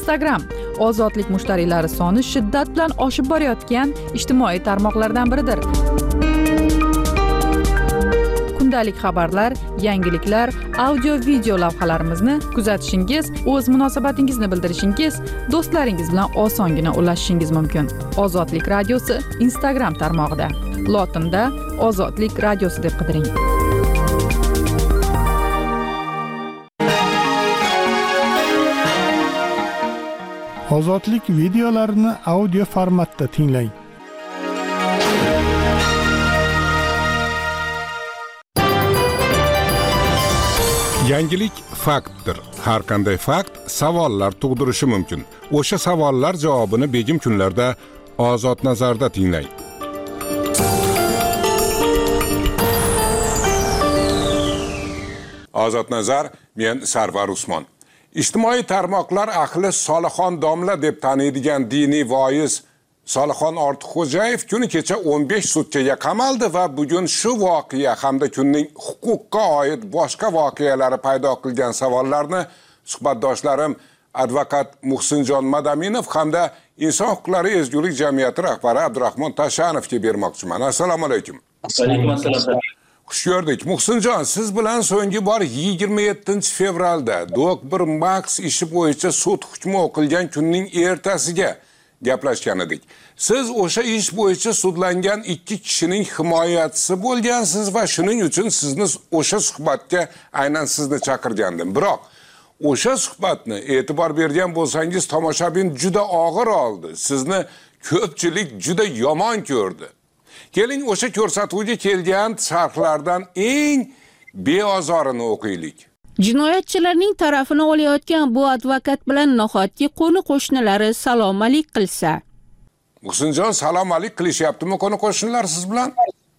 Instagram ozodlik mushtariylari soni shiddat bilan oshib borayotgan ijtimoiy tarmoqlardan biridir. Kundalik xabarlar, yangiliklar, audio-video lavhalarimizni kuzatishingiz, o'z munosabatingizni bildirishingiz, do'stlaringiz bilan osongina ulashishingiz mumkin. Ozodlik radiosi Instagram tarmog'ida. Lotinda Ozodlik radiosi deb qidiring. Ozodlik videolarini audio formatda tinglang. Yangilik faktdir. Har qanday fakt savollar tug'dirishi mumkin. O'sha savollar javobini begim kunlarda Ozod nazarda tinglang. Ozod nazar, men Sarvar Usmon. Ijtimoiy tarmoqlar ahli Solixon domla deb taniydigan diniy voiz Solixon Ortiqxo'jayev kuni kecha 15 sutkaga qamaldi va bugun shu voqea hamda kunning huquqqa oid boshqa voqealari paydo qilgan savollarni suhbatdoshlarim advokat Muhsinjon Madaminov hamda Inson huquqlari ezgulik jamiyati rahbari Abdurahmon Tashanovga bermoqchiman. Assalomu alaykum. Alaykum assalom. Xush ko'rdik. Muhsinjon, siz bilan so'nggi bor 27-fevralda Doktor Max ishi bo'yicha sud hukmi o'qilgan kunning ertasiga gaplashgan edik. Siz o'sha ish bo'yicha sudlangan 2 kishining himoyachisi bo'lgansiz va shuning uchun sizni o'sha suhbatga aynan sizni chaqirgandim. Biroq o'sha suhbatni e'tibor bergan bo'lsangiz, tomoshabin juda og'ir oldi. Sizni ko'pchilik juda yomon ko'rdi. Keling o'sha ko'rsatuvga kelgan sharhlardan eng beozorini o'qiylik. Jinoyatchilarning tarafini olayotgan bu advokat bilan nahotki qo'ni-qo'shnilari salom-alik qilsa. Muhsinjon, salom-alik qilishyaptimi qo'ni-qo'shnilar siz bilan?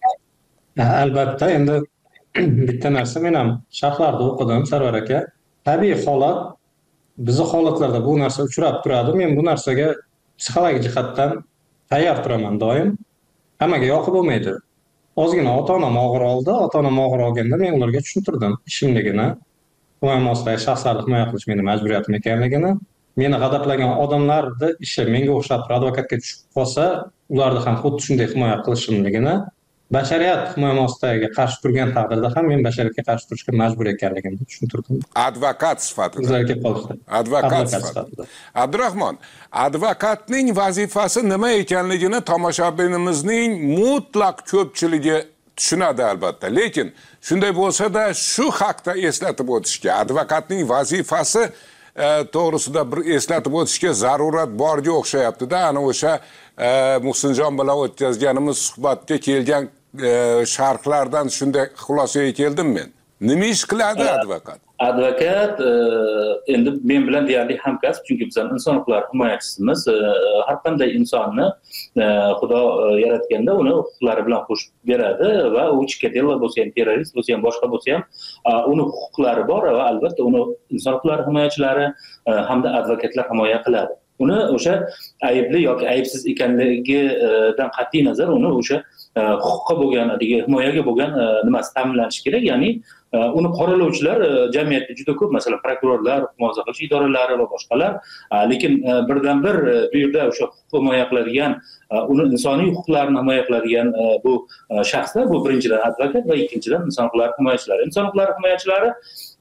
Albatta, endi bitta narsa men ham sharhlarda o'qidim, Sarvar aka. Tabiiy holat, bizning holatlarda bu narsa uchrab turadi. Men bu narsaga psixologik jihatdan tayyor turaman doim. Hammaga yoqib bo'lmaydi. Ozgina ota-onam og'ir oldi, ota-onam og'ir olganda men ularga tushuntirdim ishimligini, himoyasidagi shaxslarni himoya qilish meni majburiyatim ekanligini, meni g'adaplagan odamlarni ishi menga o'xshab advokatga tushib qolsa, ularni ham xuddi shunday himoya qilishimligini, bashariyat himoyasiga qarshi turgan taqdirda ham men bashariyatga qarshi turishga majbur ekanligimni tushuntirdim. Advokat sifatida. Sizlarga qoldi. Advokat sifatida. Abdurahmon, advokatning vazifasi nima ekanligini tomoshabinimizning mutlaq ko'pchiligi tushunadi albatta. Lekin shunday bo'lsa-da shu haqda eslatib o'tishga, advokatning vazifasi to'g'risida bir eslatib o'tishga zarurat borga o'xshayapti-da. Ana o'sha Muhsinjon bilan o'tkazganimiz suhbatga kelgan sharhlardan shunday xulosaga keldim men. Nima ish qiladi advokat? Advokat endi men bilan deyarli hamkasb, chunki biz inson huquqlari himoyachisimiz. Har qanday insonni Xudo yaratganda uni huquqlari bilan qo'shib beradi va u chikatilla bo'lsa ham, terrorist bo'lsa ham, boshqa bo'lsa ham uni huquqlari bor va albatta uni inson huquqlari himoyachilari hamda advokatlar himoya qiladi. Uni o'sha aybli yoki aybsiz ekanligidan qat'iy nazar uni o'sha huquqqa bo'lgan, himoyaga bo'lgan nimasi ta'minlanishi kerak, ya'ni uni qoralovchilar jamiyatda juda ko'p, masalan, prokurorlar, muhofaza qilish idoralari va boshqalar, lekin birdan-bir bu yerda o'sha huquqni himoya qiladigan, uni insoniy huquqlarini himoya qiladigan bu shaxslar, bu birinchidan advokat va ikkinchidan inson huquqlari himoyachilari. Inson huquqlari himoyachilari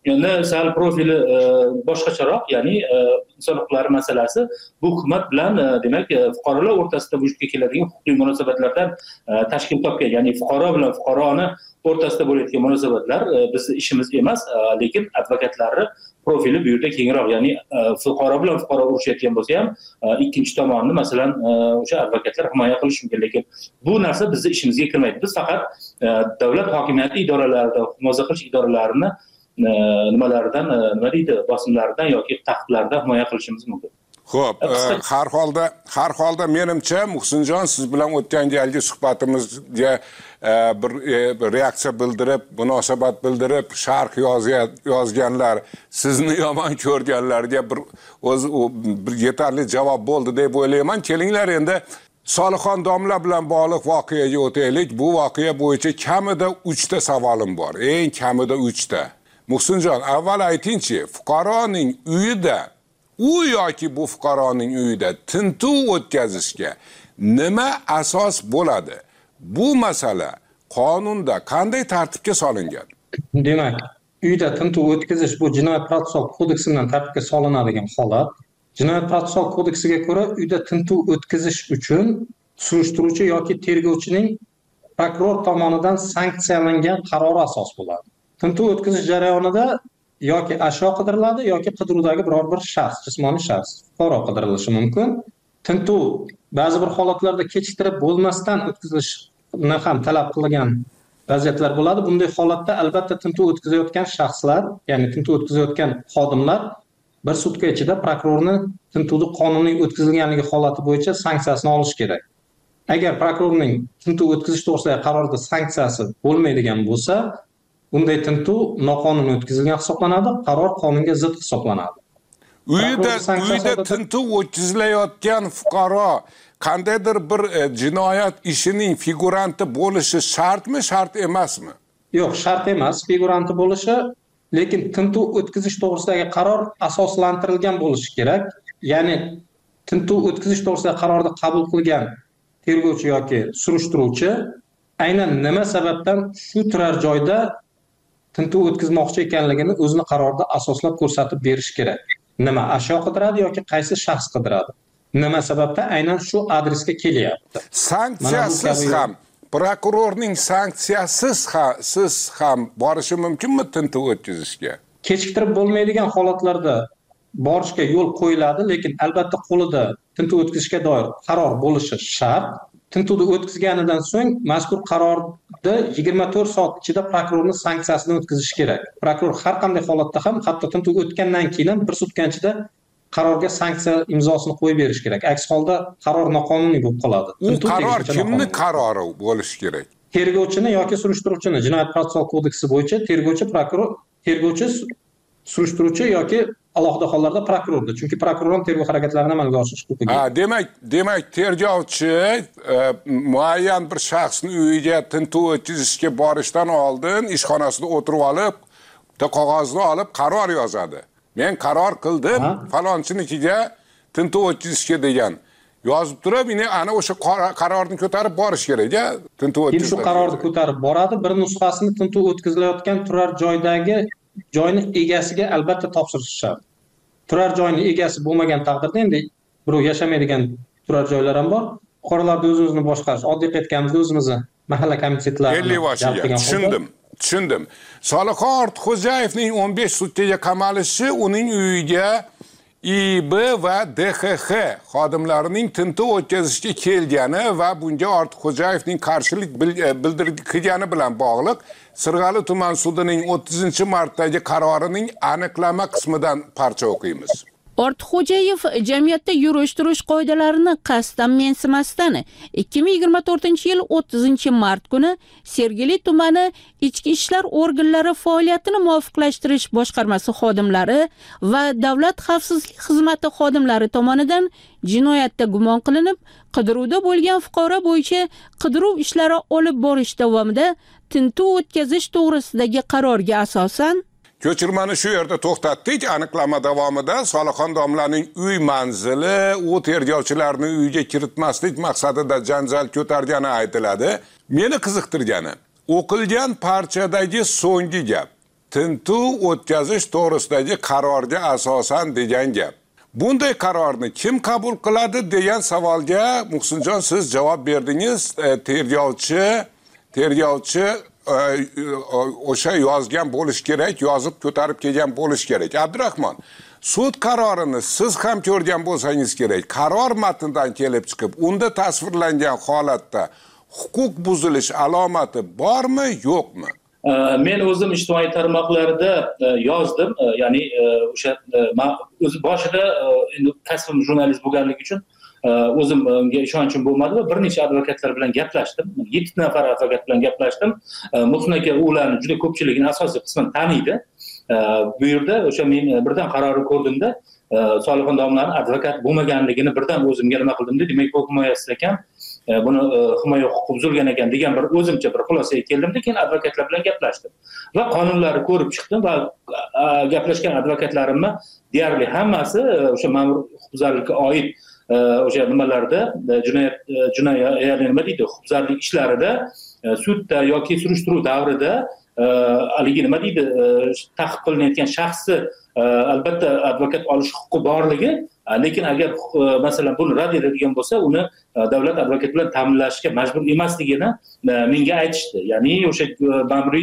sal profili boshqacharoq, ya'ni inson huquqlari masalasi bu hukumat bilan demak fuqarolar o'rtasida vujudga keladigan huquqiy munosabatlardan tashkil topgan, ya'ni fuqaro bilan fuqaroni o'rtasida bo'layotgan munosabatlar bizni ishimiz emas, lekin advokatlarni profili bu yerda kengroq, ya'ni fuqaro bilan fuqaro urushayotgan bo'lsa ham ikkinchi tomonni masalan o'sha advokatlar himoya qilishi mumkin, lekin bu narsa bizni ishimizga kirmaydi. Biz faqat davlat hokimiyati idoralarida, muhofaza qilish idoralarini nimalaridan, nima deydi, bosimlaridan yoki taqiqlardan himoya qilishimiz mumkin. Xo'p, har holda menimcha Muhsinjon, siz bilan o'tgan galgi suhbatimizga bir reaksiya bildirib, munosabat bildirib, sharh yozganlar, sizni yomon ko'rganlarga bir yetarli javob bo'ldi deb o'ylayman. Kelinglar endi Solixon domla bilan bog'liq voqeaga o'taylik. Bu voqea bo'yicha kamida 3 ta savolim bor. Eng kamida 3 ta. Muhsinjon, avval aytingchi, fuqaroning uyida u yoki bu fuqaroning uyida tintuv o'tkazishga nima asos bo'ladi? Bu masala qonunda qanday tartibga solingan? Demak, uyda tintuv o'tkazish bu Jinoyat protsessual kodeksi bilan tartibga solinadigan holat. Jinoyat protsessual kodeksiga ko'ra uyda tintuv o'tkazish uchun surishtiruvchi yoki tergovchining prokuror tomonidan sanksiyalangan qarori asos bo'ladi. Tintuv o'tkazish jarayonida yoki ashyo qidiriladi yoki qidiruvdagi biror bir shaxs, jismoniy shaxs, fuqaro qidirilishi mumkin. Tintuv ba'zi bir holatlarda kechiktirib bo'lmasdan o'tkazilishni ham talab qilgan vaziyatlar bo'ladi. Bunday holatda albatta tintuv o'tkazayotgan shaxslar, ya'ni tintuv o'tkazayotgan xodimlar bir sutka ichida prokurorni tintuvni qonuniy o'tkazilganligi holati bo'yicha sanksiyasini olish kerak. Agar prokurorning tintuv o'tkazish to'g'risidagi qarorida sanksiyasi bo'lmaydigan bo'lsa, bunday tintuv noqonuniy o'tkazilgan hisoblanadi, qaror qonunga zid hisoblanadi. Uyda tintuv o'tkazilayotgan fuqaro qandaydir bir jinoyat ishining figuranti bo'lishi shartmi, shart emasmi? Yo'q, shart emas figuranti bo'lishi, lekin tintuv o'tkazish to'g'risidagi qaror asoslantirilgan bo'lishi kerak. Ya'ni tintuv o'tkazish to'g'risidagi qarorni qabul qilgan tergovchi yoki surishtiruvchi aynan nima sababdan shu turar joyda tintuv o'tkazmoqchi ekanligini o'zini qarorda asoslab ko'rsatib berish kerak. Nima ashyo qidiradi yoki qaysi shaxs qidiradi? Nima sababdan aynan shu adresga kelyapti? Sanksiyasiz ham, prokurorning sanksiyasiz siz ham borishi mumkinmi tintuv o'tkazishga? Kechiktirib bo'lmaydigan holatlarda borishga yo'l qo'yiladi, lekin albatta qo'lida tintuv o'tkazishga doir qaror bo'lishi shart. Tintuvni o'tkazganidan so'ng mazkur qarorda 24 soat ichida prokurorning sanksiyasini o'tkazish kerak. Prokuror har qanday holatda ham, hatto tintuv o'tgandan keyin ham bir sutka ichida qarorga sanksiya imzosini qo'yib berish kerak. Aks holda qaror noqonuniy bo'lib qoladi. U qaror kimning qarori bo'lishi kerak? Tergovchini yoki surishtiruvchini Jinoyat protsessual kodeksi bo'yicha tergovchi, prokuror, tergovchi, surishtiruvchi yoki alohida hollarda prokurordir. Chunki prokuror tergov harakatlarini amalga oshirish huquqiga ega. Demak, tergovchi muayyan bir shaxsning uyiga tintuv o'tkazishga borishdan oldin ishxonasida o'tirib olib, qog'ozni olib qaror yozadi. Men qaror qildim, falonchinikiga tintuv o'tkazishga degan. Yozib turib, ana o'sha qarorni ko'tarib borish kerak-a? Tintuv o'tkazishga. Shu qarorni ko'tarib boradi, bir nusxasini tintuv o'tkazilayotgan turar joydagi joyni egasiga albatta topshirish shart. Turar joyning egasi bo'lmagan taqdirda endi birov yashamaydigan turar joylar ham bor. Fuqarolarda o'zimizni boshqarish, oddiy aytganimizda o'zimizni mahalla komitetlarini Tushundim. Soliqon Ortiqxo'jayevning 15 sutkaga qamalishi uning uyiga IB va DXX xodimlarining tintuv o'tkazishga kelgani va bunga Ortiqxo'jayevning qarshilik qilgani bilan bog'liq Sirg'ali tuman sudining 30-martdagi qarorining aniqlama qismidan parcha o'qiymiz. Ortiqxo'jayev jamiyatda yurish-turish qoidalarini qasddan mensimasdan 2024-yil 30-mart kuni Sergeli tumani Ichki ishlar organlari faoliyatini muvofiqlashtirish boshqarmasi xodimlari va Davlat xavfsizlik xizmati xodimlari tomonidan jinoyatda gumon qilinib, qidiruvda bo'lgan fuqaro bo'yicha qidiruv ishlari olib borish davomida tintuv o'tkazish to'g'risidagi qarorga asosan Ko'chirmani shu yerda to'xtatdik. Aniqlama davomida Soliqon domlaning uy manzili u tergovchilarni uyga kiritmaslik maqsadida janjal ko'targani aytiladi. Meni qiziqtirgani, o'qilgan parchadagi so'nggi gap tintuv o'tkazish to'g'risidagi qarorga asosan degan gap. Bunday qarorni kim qabul qiladi degan savolga Muhsinjon siz javob berdingiz. Tergovchi o'sha yozgan bo'lish kerak, yozib ko'tarib kelgan bo'lish kerak. Abdurahmon, sud qarorini siz ham ko'rgan bo'lsangiz kerak. Qaror matnidan kelib chiqib, unda tasvirlangan holatda huquq buzilish alomati bormi, yo'qmi? Men o'zim ijtimoiy tarmoqlarda yozdim. Ya'ni o'sha o'zi boshida endi kasbim jurnalist bo'lganligi uchun o'zim unga ishonchim bo'lmadi va bir necha advokatlar bilan gaplashdim. 7 nafar advokat bilan gaplashdim. Muhsin aka ularni juda ko'pchiligini asosiy qismini taniydi. Bu yerda o'sha men birdan qarorni ko'rdimda, Soliqon domlaning advokat bo'lmaganligini birdan o'zimga nima qildimda, demak huquq himoyachisi ekan. buni himoya huquqi buzilgan ekan degan bir o'zimcha bir xulosaga keldim-da, keyin advokatlar bilan gaplashdim va qonunlarni ko'rib chiqdim va gaplashgan advokatlarimni deyarli hammasi o'sha ma'mur huquqbuzarlikka oid o'sha nimalarda jinoyat ya'ni nima deydi, huquqbuzarlik ishlarida sudda yoki surishtiruv davrida haligi nima deydi, ta'qib qilinayotgan shaxsni albatta advokat olish huquqi borligi, lekin agar masalan buni rad etadigan bo'lsa, uni davlat advokat bilan ta'minlashga majbur emasligini menga aytishdi. Ya'ni o'sha ma'muriy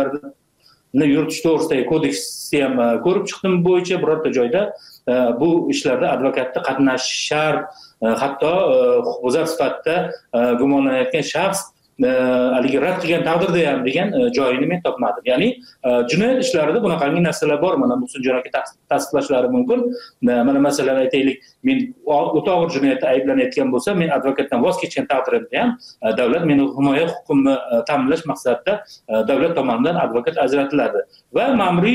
ishlarni yuritish to'g'risidagi kodeksni ham ko'rib chiqdim, bo'yicha birorta joyda bu ishlarda advokatni qatnashishi shart, hatto huquqbuzar sifatida gumonlanayotgan shaxs haligi rad qilgan taqdirda ham degan joyini men topmadim. Ya'ni jinoyat ishlarida bunaqangi narsalar bor. Mana Muhsinjon aka tasdiqlashlari mumkin. Mana masalan aytaylik, men o'ta og'ir jinoyatda ayblanayotgan bo'lsam, men advokatdan voz kechgan taqdirimda ham davlat meni himoya huquqimni ta'minlash maqsadida davlat tomonidan advokat ajratiladi. Va ma'muriy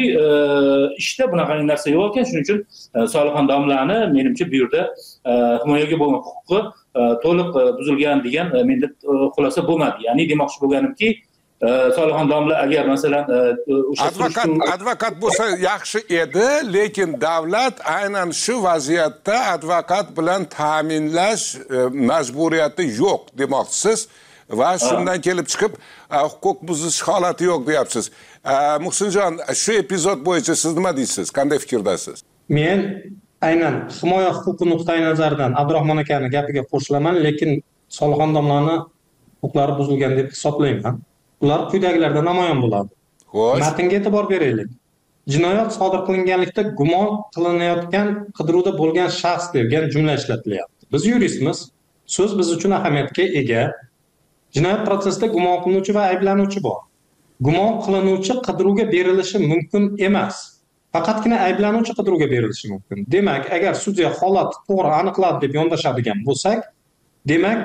ishda bunaqangi narsa yo'q ekan. Shuning uchun Solixon domlani menimcha bu yerda himoyaga bo'lgan huquqi to'liq buzilgan degan menda xulosa bo'lmadi. Ya'ni demoqchi bo'lganimki, Solixon domla agar masalan o'sha advokat bo'lsa yaxshi edi, lekin davlat aynan shu vaziyatda advokat bilan ta'minlash majburiyati yo'q demoqchisiz va shundan kelib chiqib huquq buzish holati yo'q deyapsiz. Muhsinjon, shu epizod bo'yicha siz nima deysiz? Qanday fikrdasiz? Men aynan himoya huquqi nuqtai nazaridan Abdurahmon akani gapiga qo'shilaman, lekin Solixon domlani huquqlari buzilgan deb hisoblayman. Ular quyidagilarda namoyon bo'ladi. Xo'sh. Matnga e'tibor beraylik. Jinoyat sodir qilinganlikda gumon qilinayotgan qidiruvda bo'lgan shaxs degan jumla ishlatilyapti. Biz yuristmiz, so'z biz uchun ahamiyatga ega. Jinoyat prosesida gumon qilinuvchi va ayblanuvchi bor. Gumon qilinuvchi qidiruvga berilishi mumkin emas. Faqatgina ayblanuvchi qidiruvga berilishi mumkin. Demak, agar sudya holat to'g'ri aniqladi deb yondashadigan bo'lsak, demak,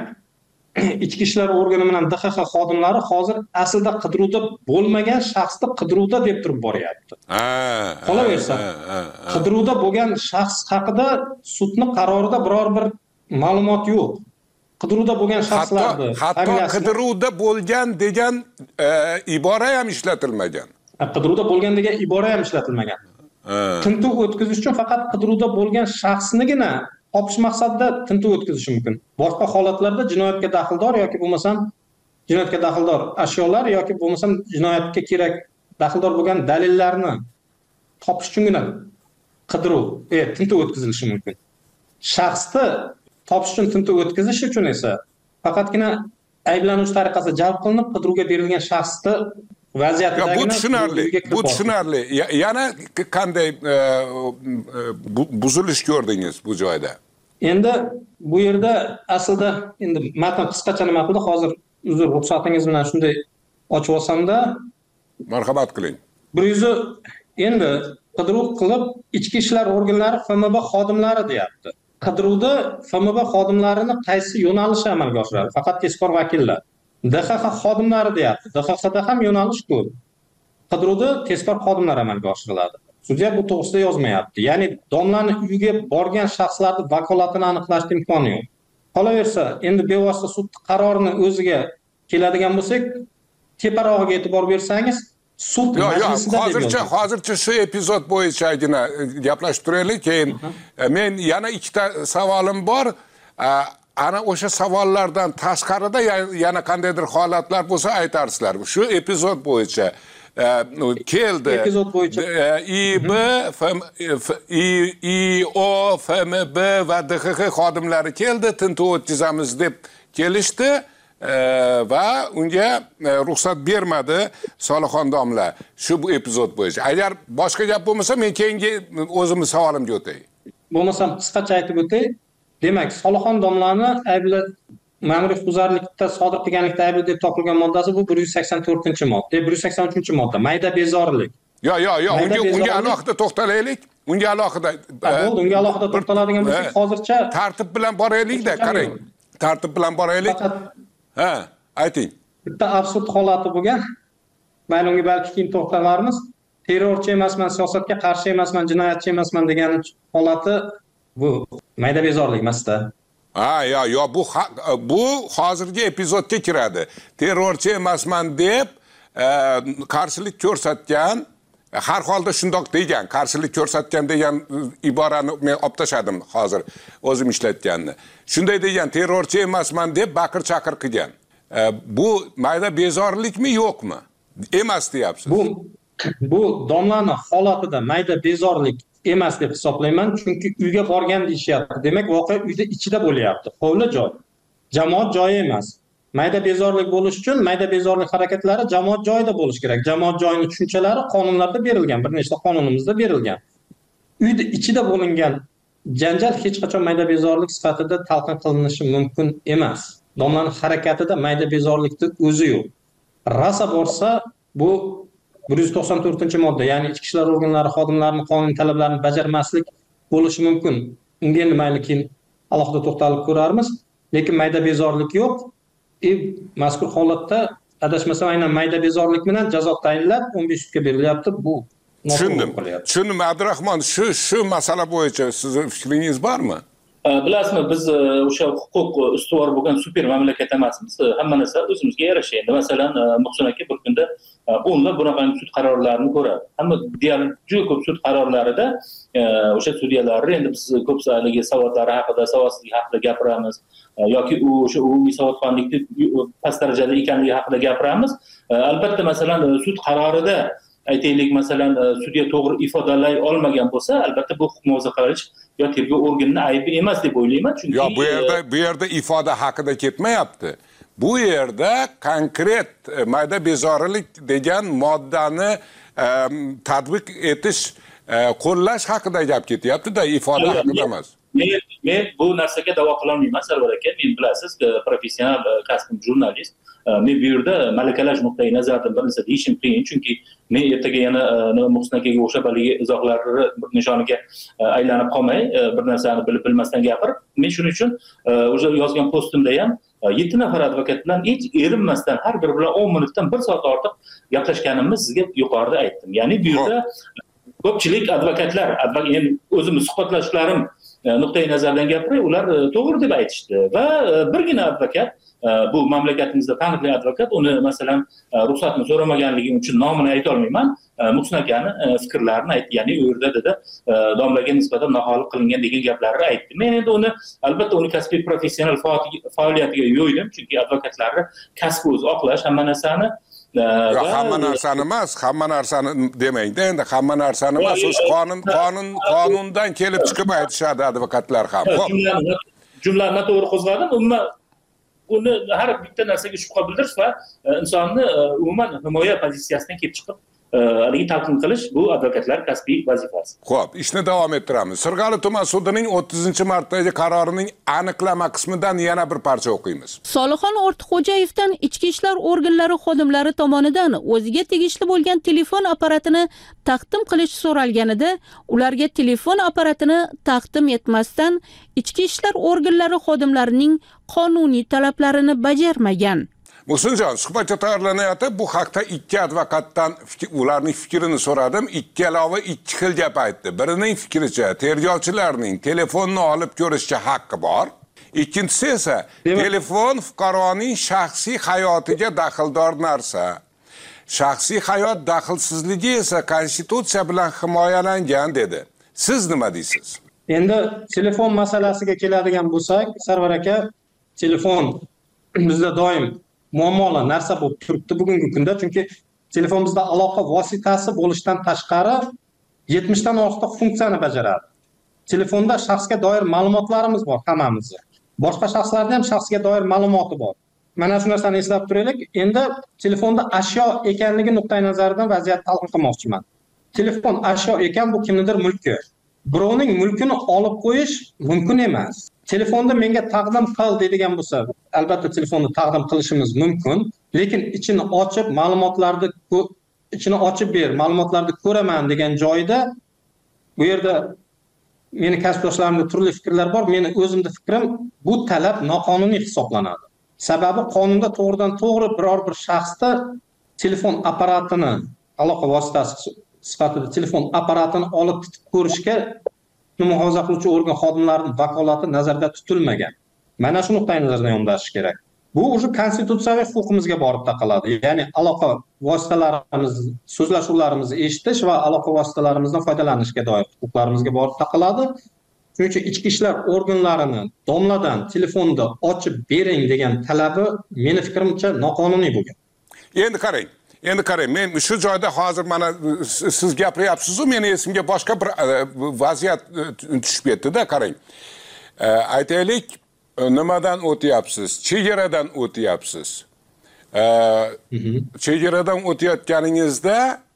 ichki ishlar organi bilan DXX xodimlari hozir aslida qidiruvda bo'lmagan shaxsni qidiruvda deb turib boryapti. Qolaversa, qidiruvda bo'lgan shaxs haqida sudning qarorida biror bir ma'lumot yo'q. Qidiruvda bo'lgan shaxslarni hatto qidiruvda bo'lgan degan ibora ham ishlatilmagan. Qidiruvda bo'lgan degan ibora ham ishlatilmagan. Tintuv o'tkazish uchun faqat qidiruvda bo'lgan shaxsnigina topish maqsadida tintuv o'tkazish mumkin. Boshqa holatlarda jinoyatga daxldor yoki bo'lmasam jinoyatga daxldor ashyolar yoki bo'lmasam jinoyatga kerak daxldor bo'lgan dalillarni topish uchungina qidiruv, tintuv o'tkazilishi mumkin. Shaxsni topish uchun tintuv o'tkazish uchun esa faqatgina ayblanuvchi tariqasida jalb qilinib qidiruvga berilgan shaxsni vaziyatidagi bu tushunarli. Yana qanday buzilish ko'rdingiz bu joyda? Endi bu yerda aslida endi matn qisqacha nima qildi, hozir uzr ruxsatingiz bilan shunday ochib olsam-da, marhamat qiling. 100 endi qidiruv qilib ichki ishlar organlari FMB xodimlari deyapti. Qidiruvda FMB xodimlarini qaysi yo'nalishi amalga oshiradi? Faqat tezkor vakillar. DXX xodimlari deyapti. DXXda ham yo'nalish ko'p. Qidiruvda tezkor xodimlar amalga oshiriladi. Sudya bu to'g'risida yozmayapti. Ya'ni domlani uyiga borgan shaxslarning vakolatini aniqlash imkoni yo'q. Qolaversa, endi bevosita sud qarorini o'ziga keladigan bo'lsak, teparog'iga e'tibor bersangiz, sud majlisida hozircha shu epizod bo'yichagina gaplashib turaylik, keyin men yana ikkita savolim bor. Ana o'sha savollardan tashqarida yana qandaydir holatlar bo'lsa aytarsizlar. Shu epizod bo'yicha keldi. Epizod bo'yicha IB, IO, FMB va DXX xodimlari keldi, tintuv o'tkazamiz deb kelishdi va unga ruxsat bermadi Solixon domla shu bu epizod bo'yicha. Agar boshqa gap bo'lmasa, men keyingi o'zimning savolimga o'tay. Bo'lmasam qisqacha aytib o'tay. Demak, Solixon domlani ma'muriy huquqbuzarlikda sodir qilganlikda aybli deb topilgan moddasi bu 184-modda, 183-modda, mayda bezorilik. Unga alohida to'xtalaylik. Unga alohida unga alohida to'xtaladigan bo'lsak, hozircha tartib bilan boraylik-da, qarang. Tartib bilan boraylik. Ayting. Bitta absurd holati bo'lgan. Mayli unga balki keyin to'xtalarmiz. Terrorchi emasman, siyosatga qarshi emasman, jinoyatchi emasman degan holati bu mayda bezorlik emas-da. yo bu hozirgi epizodga kiradi. Terrorchi emasman deb qarshilik ko'rsatgan, har holda shundoq degan, qarshilik ko'rsatgan degan iborani men olib tashladim hozir o'zim ishlatganni. Shunday degan, terrorchi emasman deb baqir-chaqir qilgan. Bu mayda bezorlikmi yo'qmi? Emas deyapsiz. Bu domlani holatida mayda bezorlik emas deb hisoblayman, chunki uyga borgan deyishyapti. Demak, voqea uyda ichida bo'lyapti. Hovli joy. Jamoat joyi emas. Mayda bezorlik bo'lish uchun mayda bezorlik harakatlari jamoat joyida bo'lish kerak. Jamoat joyining tushunchalari qonunlarda berilgan, bir nechta qonunimizda berilgan. Uyda ichida bo'lingan janjal hech qachon mayda bezorlik sifatida talqin qilinishi mumkin emas. Domlaning harakatida mayda bezorlikning o'zi yo'q. Rasa borsa bu 194-modda, ya'ni ichki ishlar organlari xodimlarining qonuniy talablarini bajarmaslik bo'lishi mumkin. Unga endi mayli keyin alohida to'xtalib ko'rarmiz, lekin mayda bezorlik yo'q. Mazkur holatda adashmasam aynan mayda bezorlik bilan jazo tayinlab 15 sutga berilyapti. Bu tushundim. Abdurahmon, shu masala bo'yicha sizning fikringiz bormi? Bilasizmi, biz o'sha huquq ustuvor bo'lgan super mamlakat emasmiz. Hamma narsa o'zimizga yarasha. Endi masalan, Muhsin aka bir kunda o'nlab bunaqa sud qarorlarini ko'radi. Hamma deyarli juda ko'p sud qarorlarida o'sha sudyalar endi biz ko'psaligi savodlari haqida, savodsizligi haqida gapiramiz yoki o'sha umumiy savodxonlikni past darajada ekanligi haqida gapiramiz. Albatta masalan sud qarorida aytaylik masalan sudya to'g'ri ifodalay olmagan bo'lsa, albatta bu huquq muhofaza qilish yo tergov organining aybi emas deb o'ylayman. Chunki bu yerda ifoda haqida ketmayapti. Bu yerda konkret mayda bezorilik degan moddani tatbiq etish, qo'llash haqida gap ketyapti-da, ifoda haqida emas. Men bu narsaga da'vo qila olmayman, Sarvar aka. Men bilasiz, professional kasbim jurnalist. Men bu yerda malakalash nuqtai nazaridan bir narsa deyishim qiyin, chunki men ertaga yana Muhsin akaga o'xshab haligi izohlari nishoniga aylanib qolmay, bir narsani bilib bilmasdan gapirib, men shuning uchun o'sha yozgan postimda ham 7 nafar advokat bilan hech erinmasdan har biri bilan 10 minutdan 1 soat ortiq gaplashganimni sizga yuqorida aytdim. Ya'ni bu yerda ko'pchilik advokatlar, endi o'zimni suhbatlashlarim nuqtai nazardan gapiray, ular to'g'ri deb aytishdi va birgina advokat, bu mamlakatimizda taniqli advokat, uni masalan ruxsatni so'ramaganligi uchun nomini ayta olmayman, Muhsin akani fikrlarini aytdi. Ya'ni u yerda dedi, domlaga nisbatan noholi qilingan degan gaplarni aytdi. Men endi uni albatta uni kasbiy professional faoliyatiga yo'ydim, chunki advokatlarni kasbi o'zi oqlash hamma narsani hamma narsani emas, hamma narsani demang-da, endi hamma narsani emas, o'sha qonundan kelib chiqib aytishadi advokatlar ham. Jumlani noto'g'ri qo'zg'adim, umuman uni har bitta narsaga shubha bildirish va insonni umuman himoya pozitsiyasidan kelib chiqib haligi talqin qilish bu advokatlar kasbiy vazifasi. Xo'p, ishni davom ettiramiz. Sirg'ali tuman sudining 30-martdagi qarorining aniqlama qismidan yana bir parcha o'qiymiz. Solixon Ortiqxo'jayevdan ichki ishlar organlari xodimlari tomonidan o'ziga tegishli bo'lgan telefon apparatini taqdim qilish so'ralganida, ularga telefon apparatini taqdim etmasdan ichki ishlar organlari xodimlarining qonuniy talablarini bajarmagan. Muhsinjon, suhbatga tayyorlanayotib bu haqda ikki advokatdan ularning fikrini so'radim. Ikkalova ikki xil gap aytdi. Birining fikricha tergovchilarning telefonni olib ko'rishga haqqi bor. Ikkinchisi esa telefon fuqaroning shaxsiy hayotiga daxldor narsa. Shaxsiy hayot daxlsizligi esa konstitutsiya bilan himoyalangan dedi. Siz nima deysiz? Endi telefon masalasiga keladigan bo'lsak, Sarvar aka, telefon bizda doim muammolar narsa bo'lib turibdi bugungi kunda, chunki telefon bizda aloqa vositasi bo'lishdan tashqari 70 dan ortiq funksiyani bajaradi. Telefonda shaxsga doir ma'lumotlarimiz bor hammamizda. Boshqa shaxslarda ham shaxsga doir ma'lumoti bor. Mana shu narsani eslab turaylik. Endi telefonda ashyo ekanligi nuqtai nazaridan vaziyatni talqin qilmoqchiman. Telefon ashyo ekan, bu kimnidir mulki. Birovning mulkini olib qo'yish mumkin emas. Telefonda menga taqdim qil deydigan bo'lsa, albatta telefonni taqdim qilishimiz mumkin, lekin ichini ochib ber, ma'lumotlarni ko'raman degan joyda bu yerda meni kasbdoshlarimda turli fikrlar bor. Meni o'zimda fikrim, bu talab noqonuniy hisoblanadi. Sababi qonunda to'g'ridan to'g'ri biror bir shaxsda telefon apparatini, aloqa vositasi sifatida telefon apparatini olib ko'rishga muhofaza qiluvchi organ xodimlarining vakolati nazarda tutilmagan. mana shu nuqtai nazardan yondashish kerak. Bu o'sha konstitutsiyaviy huquqimizga borib taqaladi. Ya'ni aloqa vositalarimiz, so'zlashuvlarimizni eshitish va aloqa vositalarimizdan foydalanishga doir huquqlarimizga borib taqaladi. Shuning uchun ichki ishlar organlarini domladan telefonda ochib bering degan talabi meni fikrimcha noqonuniy bo'lgan. Endi qarang, men shu joyda hozir mana siz gapiryapsiz-ku, meni esimga boshqa bir vaziyat tushib ketdi-da, qarang. Aytaylik, nimadan o'tyapsiz? Chegaradan o'tyapsiz. Chegaradan o'tayotganingizda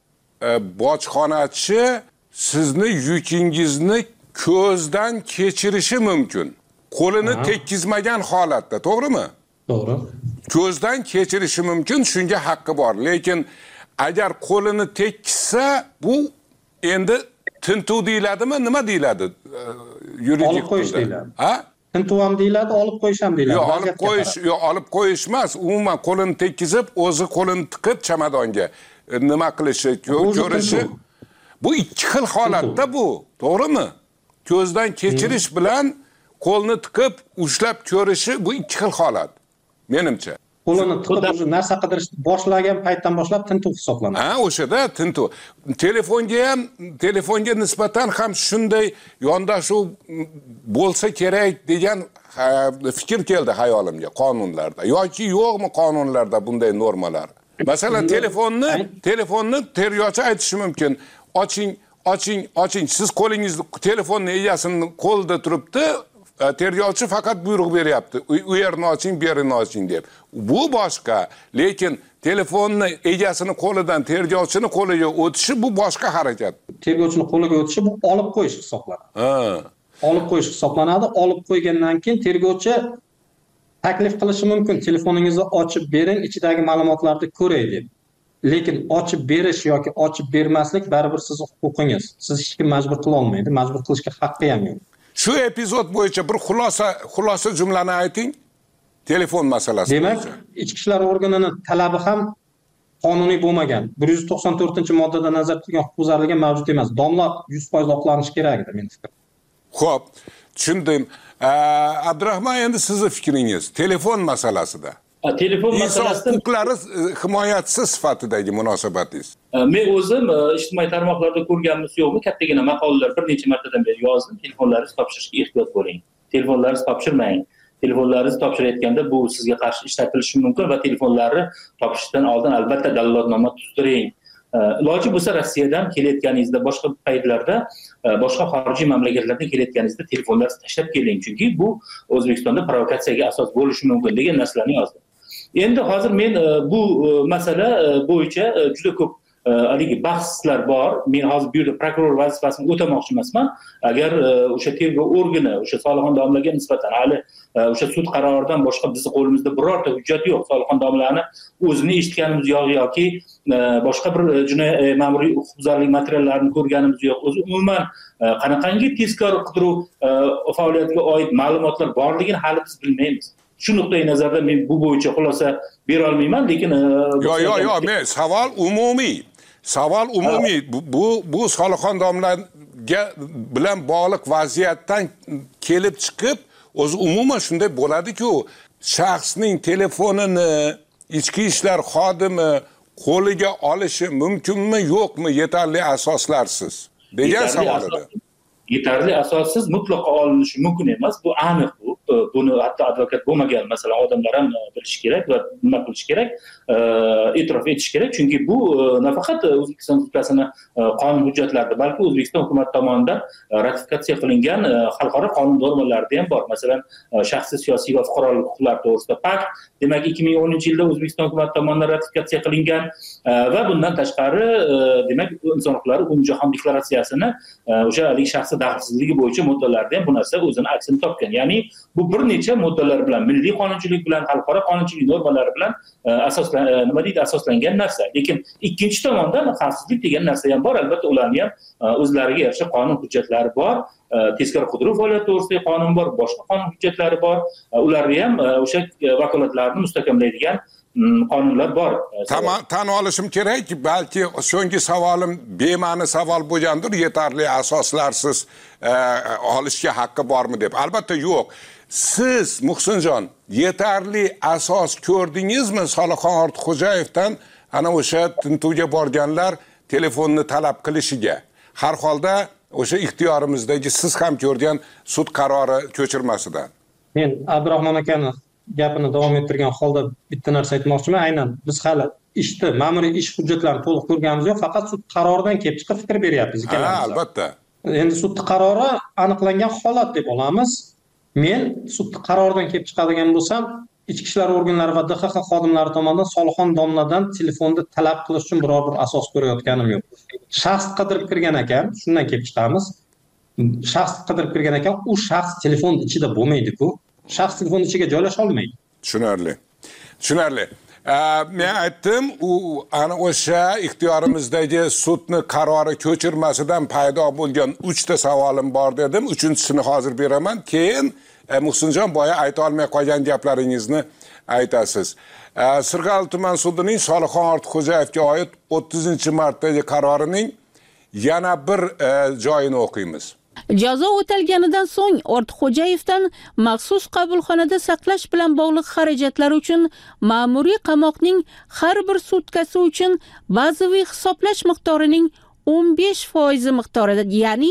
bojxonachi sizni yukingizni ko'zdan kechirishi mumkin. Qo'lini tekkizmagan holatda, to'g'rimi? To'g'ri. Ko'zdan kechirishi mumkin, shunga haqqi bor. Lekin agar qo'lini tekkizsa, bu endi tintuv deyiladimi, nima deyiladi? Yuridik olib qo'yish deyiladi. Ha? Tintuv ham deyiladi, olib qo'yish ham deyiladi. Olib qo'yish emas, umuman qo'lini tekkizib, o'zi qo'lini tiqib chamadonga nima qilishi, ko'rishi. Bu ikki xil holatda bu, to'g'rimi? Ko'zdan kechirish bilan qo'lni tiqib ushlab ko'rishi bu ikki xil holat. Menimcha. Qo'lini tiqib o'sha narsa qidirishni boshlagan paytdan boshlab tintuv hisoblanadi. Ha, o'shada tintuv. Telefonga nisbatan ham shunday yondashuv bo'lsa kerak degan fikr keldi hayolimga qonunlarda. Yoki yo'qmi qonunlarda bunday normalar? Masalan, telefonni tergovchi aytishi mumkin. Oching. Siz qo'lingizni telefonni egasini qo'lida turibdi. Tergovchi faqat buyruq beryapti. U yerni oching, bu yerni oching deb. Bu boshqa. Lekin telefonni egasini qo'lidan tergovchini qo'liga o'tishi bu boshqa harakat. Tergovchini qo'liga o'tishi bu olib qo'yish hisoblanadi. Olib qo'yish hisoblanadi. Olib qo'ygandan keyin tergovchi taklif qilishi mumkin. Telefoningizni ochib bering, ichidagi ma'lumotlarni ko'ray deb. Lekin ochib berish yoki ochib bermaslik baribir sizning huquqingiz. Siz hech kim majbur qila olmaydi. Majbur qilishga haqqi ham yo'q. Shu epizod bo'yicha bir xulosa jumlani ayting. Telefon masalasi. Demak, ichki ishlar organining talabi ham qonuniy bo'lmagan. 194-moddada nazarda tutilgan huquqbuzarliklar mavjud emas. Domla 100% oqlanishi kerak edi men fikrim. Xo'p, tushundim. Abdurahmon, endi sizning fikringiz telefon masalasida. Telefon masalasida huquqlari himoyachisi sifatidagi munosabatingiz. Men o'zim ijtimoiy tarmoqlarda ko'rganmiz yo'qmi, kattagina maqolalar bir necha martadan beri yozdim. Telefonlaringizni topshirishga ehtiyot bo'ling. Telefonlaringizni topshirmang. Telefonlaringizni topshirayotganda bu sizga qarshi ishlatilishi mumkin va telefonlarni topshirishdan oldin albatta dalolatnoma tuzdiring. Iloji bo'lsa Rossiyadan kelayotganingizda, boshqa paytlarda, boshqa xorijiy mamlakatlardan kelayotganingizda telefonlaringizni tashlab keling, chunki bu O'zbekistonda provokatsiyaga asos bo'lishi mumkin degan narsalarni yozdim. Endi hozir men bu masala bo'yicha juda ko'p haligi bahslar bor. Men hozir bu yerda prokuror vazifasini o'tamoqchi emasman. Agar o'sha tergov organi, o'sha Solixon domlaga nisbatan hali o'sha sud qaroridan boshqa bizning qo'limizda birorta hujjat yo'q. Solixon domlani o'zini eshitganimiz yo'q yoki boshqa bir jinoiy ma'muriy huquqbuzarlik materiallarini ko'rganimiz yo'q. O'zi umuman qanaqangi tezkor qidiruv faoliyatiga oid ma'lumotlar borligini hali biz bilmaymiz. Shu nuqtai nazardan men bu bo'yicha xulosa bera olmayman, lekin yo'q, men savol umumiy. Bu Solixon domlaga bilan bog'liq vaziyatdan kelib chiqib, o'zi umuman shunday bo'ladi-ku, shaxsning telefonini ichki ishlar xodimi qo'liga olishi mumkinmi, yo'qmi yetarli asoslarsiz degan savol edi. Yetarli asossiz mutlaqo olinishi mumkin emas. Bu aniq bu. Buni hatto advokat bo'lmagan masalan odamlar ham bilishi kerak va nima qilish kerak, e'tirof etish kerak. Chunki bu nafaqat O'zbekiston Respublikasining qonun hujjatlarida, balki O'zbekiston hukumati tomonidan ratifikatsiya qilingan xalqaro qonun normalarida ham bor. Masalan, shaxsiy, siyosiy va fuqarolik huquqlari to'g'risida pakt, demak 2010-yilda O'zbekiston hukumati tomonidan ratifikatsiya qilingan va bundan tashqari demak inson huquqlari umumjahon deklaratsiyasini o'sha hali shaxsiy daxlsizligi bo'yicha moddalarda ham bu narsa o'zini aksini topgan. Ya'ni bu bir necha moddalar bilan, milliy qonunchilik bilan, xalqaro qonunchilik normalari bilan asoslangan narsa. Lekin ikkinchi tomondan xavfsizlik degan narsa ham bor. Albatta ularning ham o'zlariga yarasha qonun hujjatlari bor. Tezkor qidiruv faoliyati to'g'risidagi qonun bor, boshqa qonun hujjatlari bor. Ularga ham o'sha vakolatlarni mustahkamlaydigan qonunlar bor. Tan olishim kerak, balki so'nggi savolim bema'ni savol bo'lgandir, yetarli asoslarsiz olishga haqqi bormi deb. Albatta yo'q. Siz Muhsinjon yetarli asos ko'rdingizmi Solixon Ortiqxo'jayevdan ana o'sha tintuvga borganlar telefonni talab qilishiga? Har holda o'sha ixtiyorimizdagi siz ham ko'rgan sud qarori ko'chirmasidan. Men Abdurahmon akani gapini davom ettirgan holda bitta narsa aytmoqchiman. Aynan biz hali ma'muriy ish hujjatlarini to'liq ko'rganimiz yo'q, faqat sud qaroridan kelib chiqib fikr beryapmiz ikkalamiz. Albatta. Endi sud qarori aniqlangan holat deb olamiz. Men sud qaroridan kelib chiqadigan bo'lsam, ichki ishlar organlari va DXX xodimlari tomonidan Solixon domladan telefonda talab qilish uchun biror bir asos ko'rayotganim yo'q. Shaxs qidirib kirgan ekan, shundan kelib chiqamiz. Shaxs qidirib kirgan ekan, u shaxs telefon ichida bo'lmaydi-ku. Shaxs telefon ichiga joylasha olmaydi. Tushunarli. Men aytdim, u ana o'sha ixtiyorimizdagi sudni qarori ko'chirmasidan paydo bo'lgan 3 ta savolim bor dedim. 3-chisini hozir beraman. Keyin Muhsinjon boya ayta olmay qolgan gaplaringizni aytasiz. Sirdaryo tuman sudining Solixon Ortiqxo'jayevga oid 30-martdagi qarorining yana bir joyini o'qiymiz. Jazo o'talganidan so'ng Ortiqxo'jayevdan maxsus qabulxonada saqlash bilan bog'liq xarajatlar uchun ma'muriy qamoqning har bir sutkasi uchun bazaviy hisoblash miqdorining 15% miqdorida, ya'ni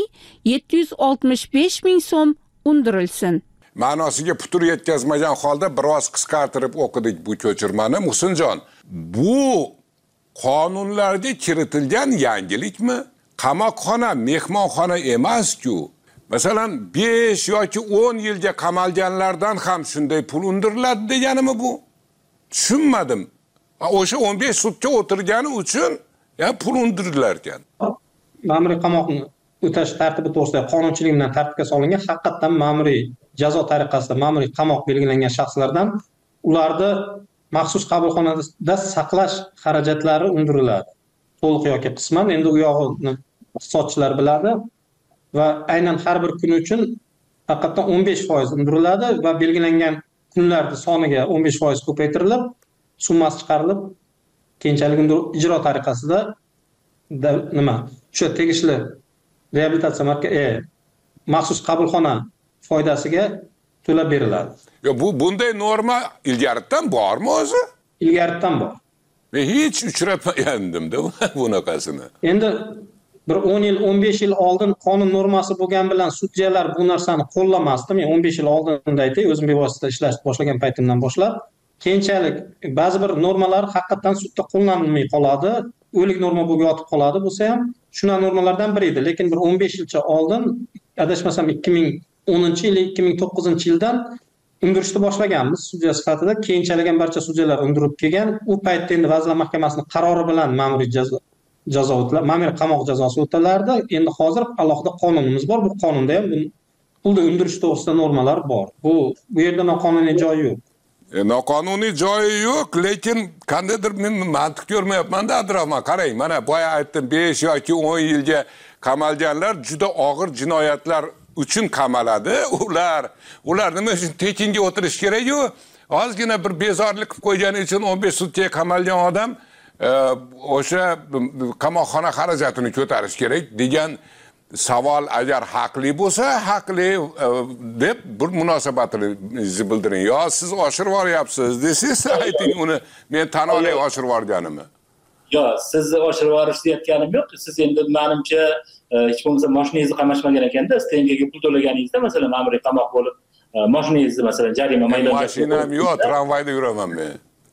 765 ming so'm undirilsin. Ma'nosiga putur yetkazmagan holda biroz qisqartirib o'qidik bu ko'chirmani. Muhsinjon, bu qonunlarga kiritilgan yangilikmi? Qamoqxona mehmonxona emas-ku. Masalan, 5 yoki 10 yilga qamalganlardan ham shunday pul undiriladi deganimi bu? Tushunmadim. O'sha 15 sutka o'tirgani uchun pul undirilar ekan. Ma'muriy qamoqni o'tash tartibi to'g'risida qonunchilik bilan tartibga solingan haqiqatan ma'muriy jazo tariqasida ma'muriy qamoq belgilangan shaxslardan ularni maxsus qabulxonada saqlash xarajatlari undiriladi. To'liq yoki qisman. Endi u yog'ini iqtisodchilar biladi va aynan har bir kun uchun haqiqatan 15% undiriladi va belgilangan kunlarning soniga 15% ko'paytirilib, summasi chiqarilib, keyinchalik ijro tariqasida o'sha tegishli reabilitatsiya maxsus qabulxona foydasiga to'lab beriladi. Bunday norma ilgaridan bormi o'zi? Ilgaridan bor. Men hech uchratmagandim-da bunaqasini. Endi bir 10 yil, 15 yil oldin qonun normasi bo'lgan bilan sudyalar bu narsani qo'llamasdi. Men 15 yil oldinda aytay, o'zim bevosita ishlashni boshlagan paytimdan boshlab, keyinchalik ba'zi bir normalar haqiqatan sudda qo'llanilmay qoladi, o'lik norma bo'lib yotib qoladi bo'lsa ham, shuna normalardan biri edi. Lekin bir 15 yilcha oldin, adashmasam 2010-yil, 2009-yildan undirishni boshlaganmiz sudya sifatida. Keyinchalik ham barcha sudyalar undirib kelgan. U paytda endi Vazirlar Mahkamasining qarori bilan ma'muriy jazo o'tiladi, ma'muriy qamoq jazosi o'tilardi. Endi hozir alohida qonunimiz bor. Bu qonunda ham pulni undirish to'g'risida normalar bor. Bu yerda noqonuniy joyi yo'q. Noqonuniy joyi yo'q, lekin qandaydir men mantiq ko'rmayapman-da, Abdurahmon. Qarang, mana boya aytdim, 5 yoki 10 yilga qamalganlar juda og'ir jinoyatlar uchun qamaladi. Ular nima uchun tekinga o'tirish kerak-ku? Ozgina bir bezorlik qilib qo'ygani uchun 15 sutkaga qamalgan odam o'sha qamoqxona xarajatini ko'tarish kerak degan savol agar haqli bo'lsa, haqli deb bir munosabatingizni bildiring. Yo siz oshirib yuryapsiz desangiz, ayting uni men tan olay oshirib yuborganimni. Yo, siz oshirib yurish deyotganim yo'q. Siz endi menimcha hech bo'lmasa mashinangizni qamashmagan ekanda, stenkaga pul to'laganingizda, masalan, ma'muriy qamoq bo'lib, mashinangizni masalan jarima maydonchasiga. Mashinam yo'q, tramvayda yuraman men.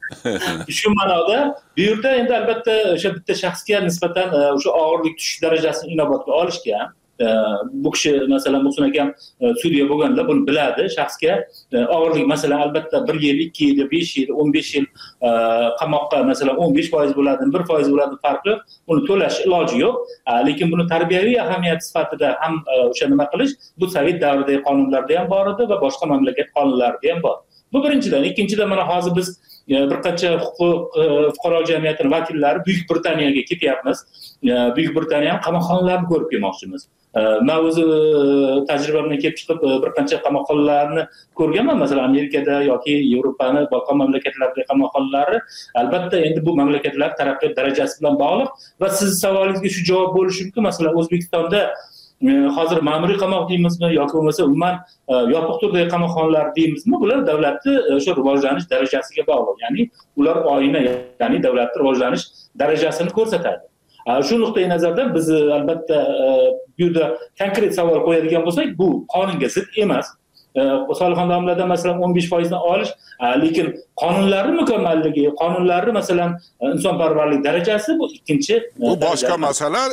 Shu ma'noda bu yerda endi albatta o'sha bitta shaxsga nisbatan o'sha og'irlik tushish darajasini inobatga olishgan. Bu kishi masalan Muhsin akam sudya bo'lganda buni biladi. Shaxsga og'irlik masalan albatta 1 yil, 2 yil, 5 yil, 15 yil qamoqqa masalan 15% bo'ladi, 1% bo'ladi farqi. Uni to'lash iloji yo'q. Lekin buni tarbiyaviy ahamiyat sifatida ham o'sha nima qilish bu Sovet davridagi qonunlarda ham bor edi va boshqa mamlakat qonunlarida ham bor. Bu birinchidan. Ikkinchidan mana hozir biz bir qancha fuqaro jamiyatining vakillari Buyuk Britaniyaga ketyapmiz. Buyuk Britaniya qamoqxonalarni ko'rib kelmoqchimiz. Men o'zi tajribamdan kelib chiqib bir qancha qamoqxonalarni ko'rganman. Masalan, Amerikada yoki Yevropani boshqa mamlakatlardagi qamoqxonalari albatta endi bu mamlakatlar taraqqiyot darajasi bilan bog'liq va siz savolingizga shu javob bo'lishi mumkin. Masalan, O'zbekistonda hozir ma'muriy qamoq deymizmi yoki bo'lmasa umuman yopiq turdagi qamoqxonalar deymizmi, bular davlatni o'sha rivojlanish darajasiga bog'liq. Ya'ni ular oyna, ya'ni davlatning rivojlanish darajasini ko'rsatadi. Shu nuqtai nazardan biz albatta bu yerda konkret savol qo'yadigan bo'lsak, bu qonunga zid emas. Solixon domladan masalan 15% dan olish, lekin qonunlarning mukammalligi, qonunlarning masalan insonparvarlik darajasi bu ikkinchi. Bu boshqa masala.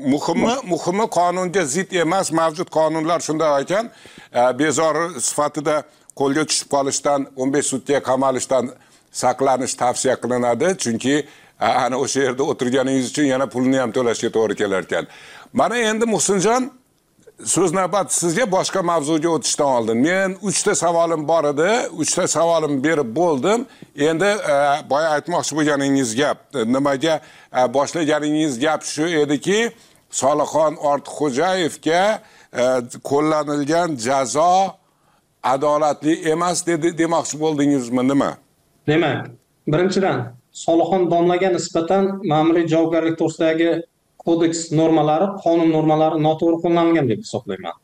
Muhimi qonunga zid emas, mavjud qonunlar shunday ekan, bezori sifatida qo'lga tushib qolishdan, 15 sutkaga qamalishdan saqlanish tavsiya qilinadi, chunki ana o'sha yerda o'tirganingiz uchun yana pulni ham to'lashga to'g'ri kelar ekan. Mana endi Muhsinjon, so'z navbati sizga boshqa mavzuga o'tishdan oldin. Men 3 ta savolim bor edi, 3 ta savolim berib bo'ldim. Endi boya aytmoqchi bo'lganingiz gap, nimaga boshlaganingiz gap shu ediki, Solixon Ortiqxo'jayevga qo'llanilgan jazo adolatli emas demoqchi bo'ldingizmi, nima? Demak, birinchidan Solixon domlaga nisbatan ma'muriy javobgarlik to'g'risidagi kodeks normalari, qonun normalari noto'g'ri qo'llanilgan deb hisoblayman.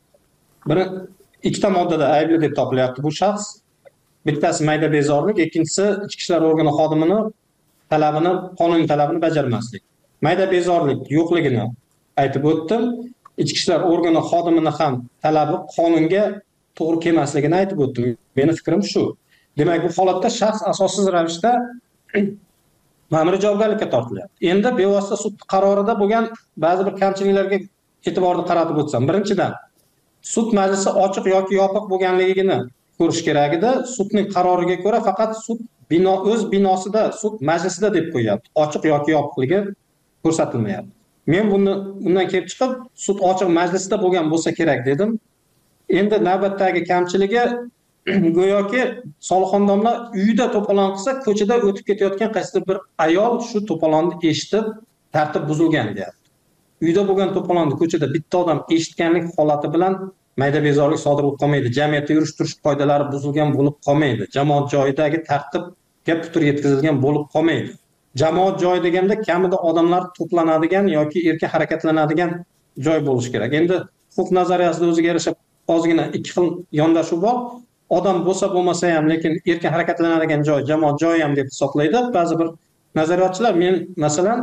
Ikkita moddada aybli deb topilyapti bu shaxs. Bittasi mayda bezorlik, ikkinchisi ichki ishlar organi xodimini talabini, qonuniy talabini bajarmaslik. Mayda bezorlik yo'qligini aytib o'tdim. Ichki ishlar organi xodimini ham talabi qonunga to'g'ri kelmasligini aytib o'tdim. Meni fikrim shu. Demak, bu holatda shaxs asossiz ravishda ma'muriy javobgarlikka tortilyapti. Endi bevosita sud qarorida bo'lgan ba'zi bir kamchiliklarga e'tiborni qaratib o'tsam. Birinchidan, sud majlisi ochiq yoki yopiq bo'lganligini ko'rish kerak edi. Sudning qaroriga ko'ra faqat sud o'z binosida, sud majlisida deb qo'yapti. Ochiq yoki yopiqligi ko'rsatilmayapti. Men bundan kelib chiqib, sud ochiq majlisida bo'lgan bo'lsa kerak dedim. Endi navbatdagi kamchiligi go'yoki Solixon domla uyida to'polon qilsa, ko'chada o'tib ketayotgan qaysi bir ayol shu to'polonni eshitib, tartib buzilgan deyapti. Uyda bo'lgan to'polonni ko'chada bitta odam eshitganlik holati bilan mayda bezorlik sodir bo'lib qolmaydi. Jamiyatda yurish-turish qoidalari buzilgan bo'lib qolmaydi. Jamoat joyidagi tartibga putur yetkazilgan bo'lib qolmaydi. Jamoat joyi deganda kamida odamlar to'planadigan yoki erkin harakatlanadigan joy bo'lishi kerak. Endi huquq nazariyasida o'ziga yarasha ozgina ikki xil yondashuv bor. Odam bo'lsa bo'lmasa ham, lekin erkin harakatlanadigan joy jamoat joyi ham deb hisoblaydi. Ba'zi bir nazariyotchilar, men masalan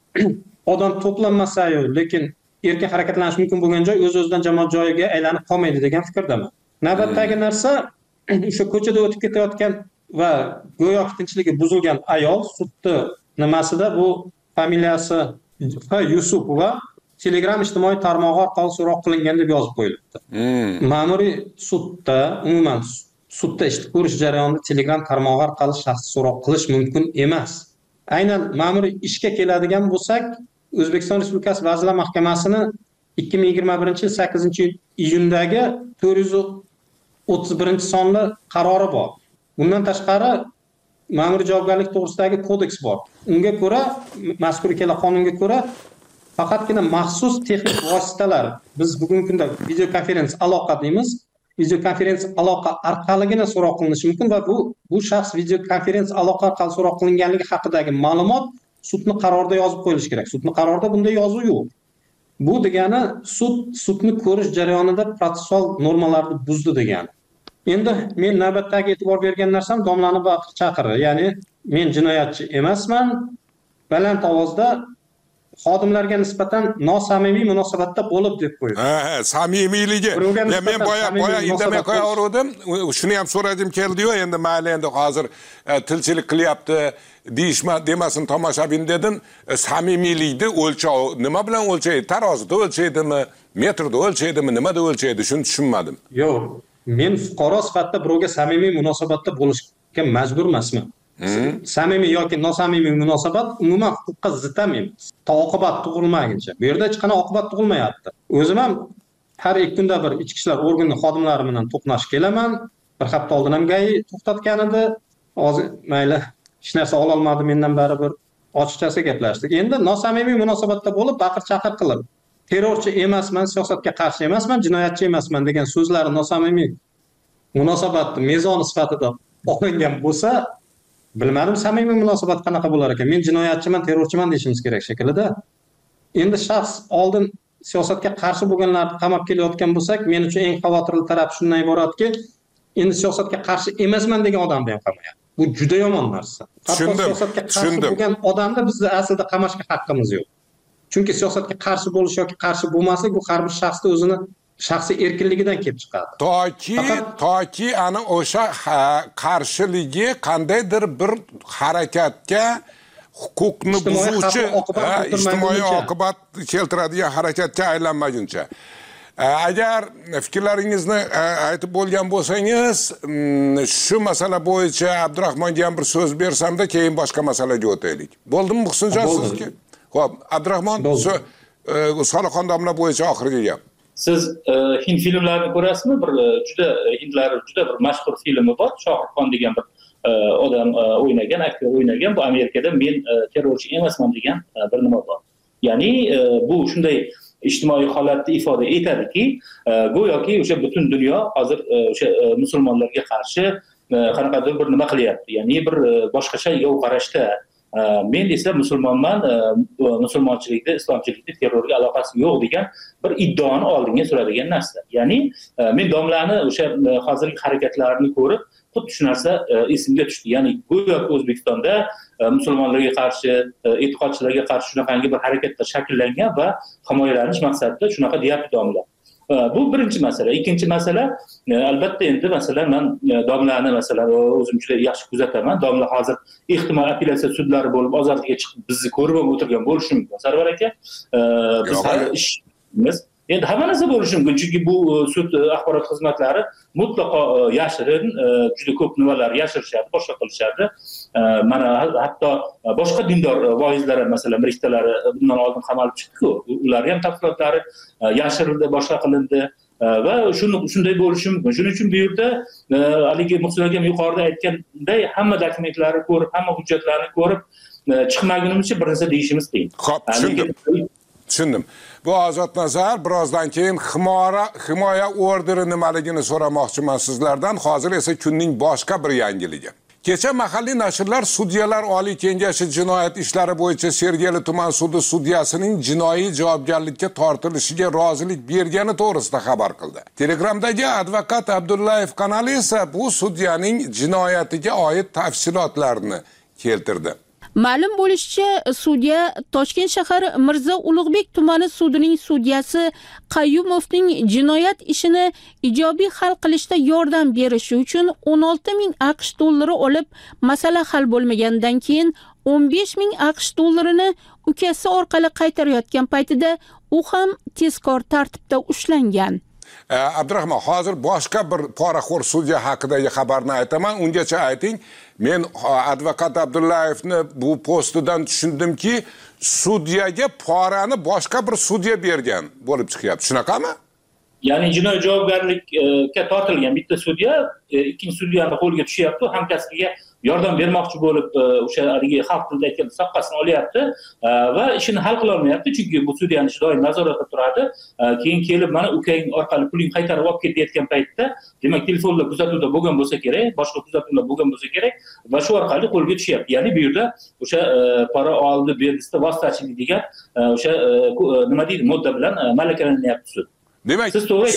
odam to'planmasa-yu, lekin erkin harakatlanish mumkin bo'lgan joy o'z-o'zidan jamoat joyiga aylanib qolmaydi degan fikrdaman. Navbatdagi narsa o'sha ko'chada o'tib ketayotgan va go'yo tinchligi buzilgan ayol sudni nimasida bu familiyasi Yusupova Telegram ijtimoiy tarmog'i orqali so'roq qilingan deb yozib qo'yilibdi. Ma'muriy sudda, umuman sudda ish ko'rish jarayonida Telegram tarmog'i orqali shaxsiy so'roq qilish mumkin emas. Aynan ma'muriy ishga keladigan bo'lsak, O'zbekiston Respublikasi Vazirlar Mahkamasining 2021-yil 8-iyundagi 431-sonli qarori bor. Bundan tashqari ma'muriy javobgarlik to'g'risidagi kodeks bor. Unga ko'ra, mazkur ikkala qonunga ko'ra faqatgina maxsus texnik vositalar, biz bugungi kunda videokonferensiya aloqa deymiz, videokonferensiya aloqa orqaligina so'roq qilinishi mumkin va bu shaxs videokonferensiya aloqa orqali so'roq qilinganligi haqidagi ma'lumot sudning qarorida yozib qo'yilishi kerak. Sudning qarorida bunday yozuv yo'q. Bu degani sudni ko'rish jarayonida protsessual normalarni buzdi degani. Endi men navbatdagi e'tibor bergan narsam domlani baqir chaqiri, ya'ni men jinoyatchi emasman, baland ovozda xodimlarga nisbatan nosamimiy munosabatda bo'lib deb qo'ydi. Samimiyligi. Men boya indamay qo'yaverdim. Shuni ham so'radim keldi-yu, endi mayli endi hozir tilchilik qilyapti demasin tomoshabin dedim. Samimiylikni o'lchovi nima bilan o'lchaydi? Tarozida o'lchaydimi, metrda o'lchaydimi, nimada o'lchaydi? Shuni tushunmadim. Yo'q, men fuqaro sifatida birovga samimiy munosabatda bo'lishga majbur emasman. Samimiy yoki nosamimiy munosabat umuman huquqqa zid emas. Oqibat tug'ilmaguncha. Bu yerda hech qanday oqibat tug'ilmayapti. O'zim ham har 2 kunda bir ichki ishlar organi xodimlari bilan to'qnashib kelaman. Bir hafta oldin ham GAI to'xtatgan edi. Hozir mayli hech narsa ola olmadi mendan baribir ochiqchasi gaplashdik. Endi nosamimiy munosabatda bo'lib baqir-chaqir qilib, terrorchi emasman, siyosatga qarshi emasman, jinoyatchi emasman degan so'zlari nosamimiy munosabatni mezoni sifatida olingan bo'lsa, bilmadim samimiy munosabat qanaqa bo'lar ekan. Men jinoyatchiman, terrorchiman deyishimiz kerak shaklida. Endi shaxs oldin siyosatga qarshi bo'lganlarni qamab kelayotgan bo'lsak, men uchun eng xavotirli taraf shundan iboratki, endi siyosatga qarshi emasman degan odamni ham qamayapti. Bu juda yomon narsa. Hatto siyosatga qarshi bo'lgan odamni biz aslida qamashga haqqimiz yo'q. Chunki siyosatga qarshi bo'lish yoki qarshi bo'lmaslik bu har bir shaxsda o'zini shaxsiy erkinligidan kelib chiqadi. Toki ana o'sha qarshiligi qandaydir bir harakatga huquqni buzuvchi, ijtimoiy oqibat keltiradigan harakatga aylanmaguncha. Agar fikrlaringizni aytib bo'lgan bo'lsangiz, shu masala bo'yicha Abdurahmonga ham bir so'z bersamda, keyin boshqa masalaga o'taylik. Bo'ldimi Muhsinjon sizga? Xo'p, Abdurahmon, Soliqxon domla bo'yicha oxirgi gap. Siz hind filmlarini ko'rasizmi? Hindlar juda bir mashhur filmi bor. Shohruxxon degan bir odam o'ynagan, aktyor o'ynagan. Bu Amerikada men terrorchi emasman degan bir nima bor. Ya'ni bu shunday ijtimoiy holatni ifoda etadiki, go'yoki o'sha butun dunyo hozir o'sha musulmonlarga qarshi qanaqadir bir nima qilyapti. Ya'ni bir boshqacha yov qarashda. Men esa musulmonman, musulmonchilikda, islomchilikda terrorga aloqasi yo'q degan bir iddaoni oldinga suradigan narsa. Ya'ni men domlani o'sha hozirgi harakatlarini ko'rib, xuddi shu narsa esimga tushdi. Ya'ni go'yoki O'zbekistonda musulmonlarga qarshi, e'tiqodchilarga qarshi shunaqangi bir harakatlar shakllangan va himoyalanish maqsadida shunaqa deyapti domla. Bu birinchi masala. Ikkinchi masala, albatta endi masalan men domlani masalan o'zim juda yaxshi kuzataman. Domla hozir ehtimol apellyatsiya sudlari bo'lib ozodlikka chiqib bizni ko'rib o'tirgan bo'lishi mumkin. Sarvar aka, biz hali ishimiz endi hamma narsa bo'lishi mumkin, chunki bu sud axborot xizmatlari mutlaqo yashirin, juda ko'p nimalar yashirishadi, boshqa qilishadi. Mana hatto boshqa dindor voizlar ham masalan rishtalari bundan oldin qamalib chiqdi-ku, ularning ham tafsilotlari yashirildi, boshqa qilindi va shunday bo'lishi mumkin. Shuning uchun bu yerda haligi Muhsin akam yuqorida aytganday hamma dokumentlarni ko'rib, hamma hujjatlarni ko'rib chiqmagunimizcha bir narsa deyishimiz qiyin. Xo'p, tushundim. Bu Ozod Nazar, birozdan keyin himoya orderi nimaligini so'ramoqchiman sizlardan. Hozir esa kunning boshqa bir yangiligi. Kecha mahalliy nashrlar Sudyalar Oliy Kengashi jinoyat ishlari bo'yicha Sergeli tuman sudi sudyasining jinoiy javobgarlikka tortilishiga rozilik bergani to'g'risida xabar qildi. Telegramdagi advokat Abdullayev kanali esa bu sudyaning jinoyatiga oid tafsilotlarni keltirdi. Ma'lum bo'lishicha, sudya Toshkent shahar Mirzo Ulug'bek tumani sudining sudyasi Qayyumovning jinoyat ishini ijobiy hal qilishda yordam berishi uchun 16 ming AQSh dollari olib, masala hal bo'lmagandan keyin 15 ming AQSh dollarini ukasi orqali qaytarayotgan paytida u ham tezkor tartibda ushlangan. Abdurahmon, hozir boshqa bir poraxo'r sudya haqidagi xabarni aytaman. Ungacha ayting. Men advokat Abdullayevni bu postidan tushundimki, sudyaga porani boshqa bir sudya bergan bo'lib chiqyapti. Shunaqami? Ya'ni jinoiy javobgarlikka tortilgan bitta sudya ikkinchi sudyani qo'lga tushyapti, hamkasbiga yordam bermoqchi bo'lib o'sha haligi xalq tilida aytgan soqqasini olyapti va ishini hal qila olmayapti, chunki bu sudyani ishi doim nazoratda turadi. Keyin kelib mana ukang orqali pulingni qaytarib olib ketayotgan paytda, demak telefonlar kuzatuvda bo'lgan bo'lsa kerak, boshqa kuzatuvlar bo'lgan bo'lsa kerak va shu orqali qo'lga tushyapti. Ya'ni bu yerda o'sha pora oldi berdisida vositachilik degan o'sha nima deydi, modda bilan malakalanyapti sud. Demak,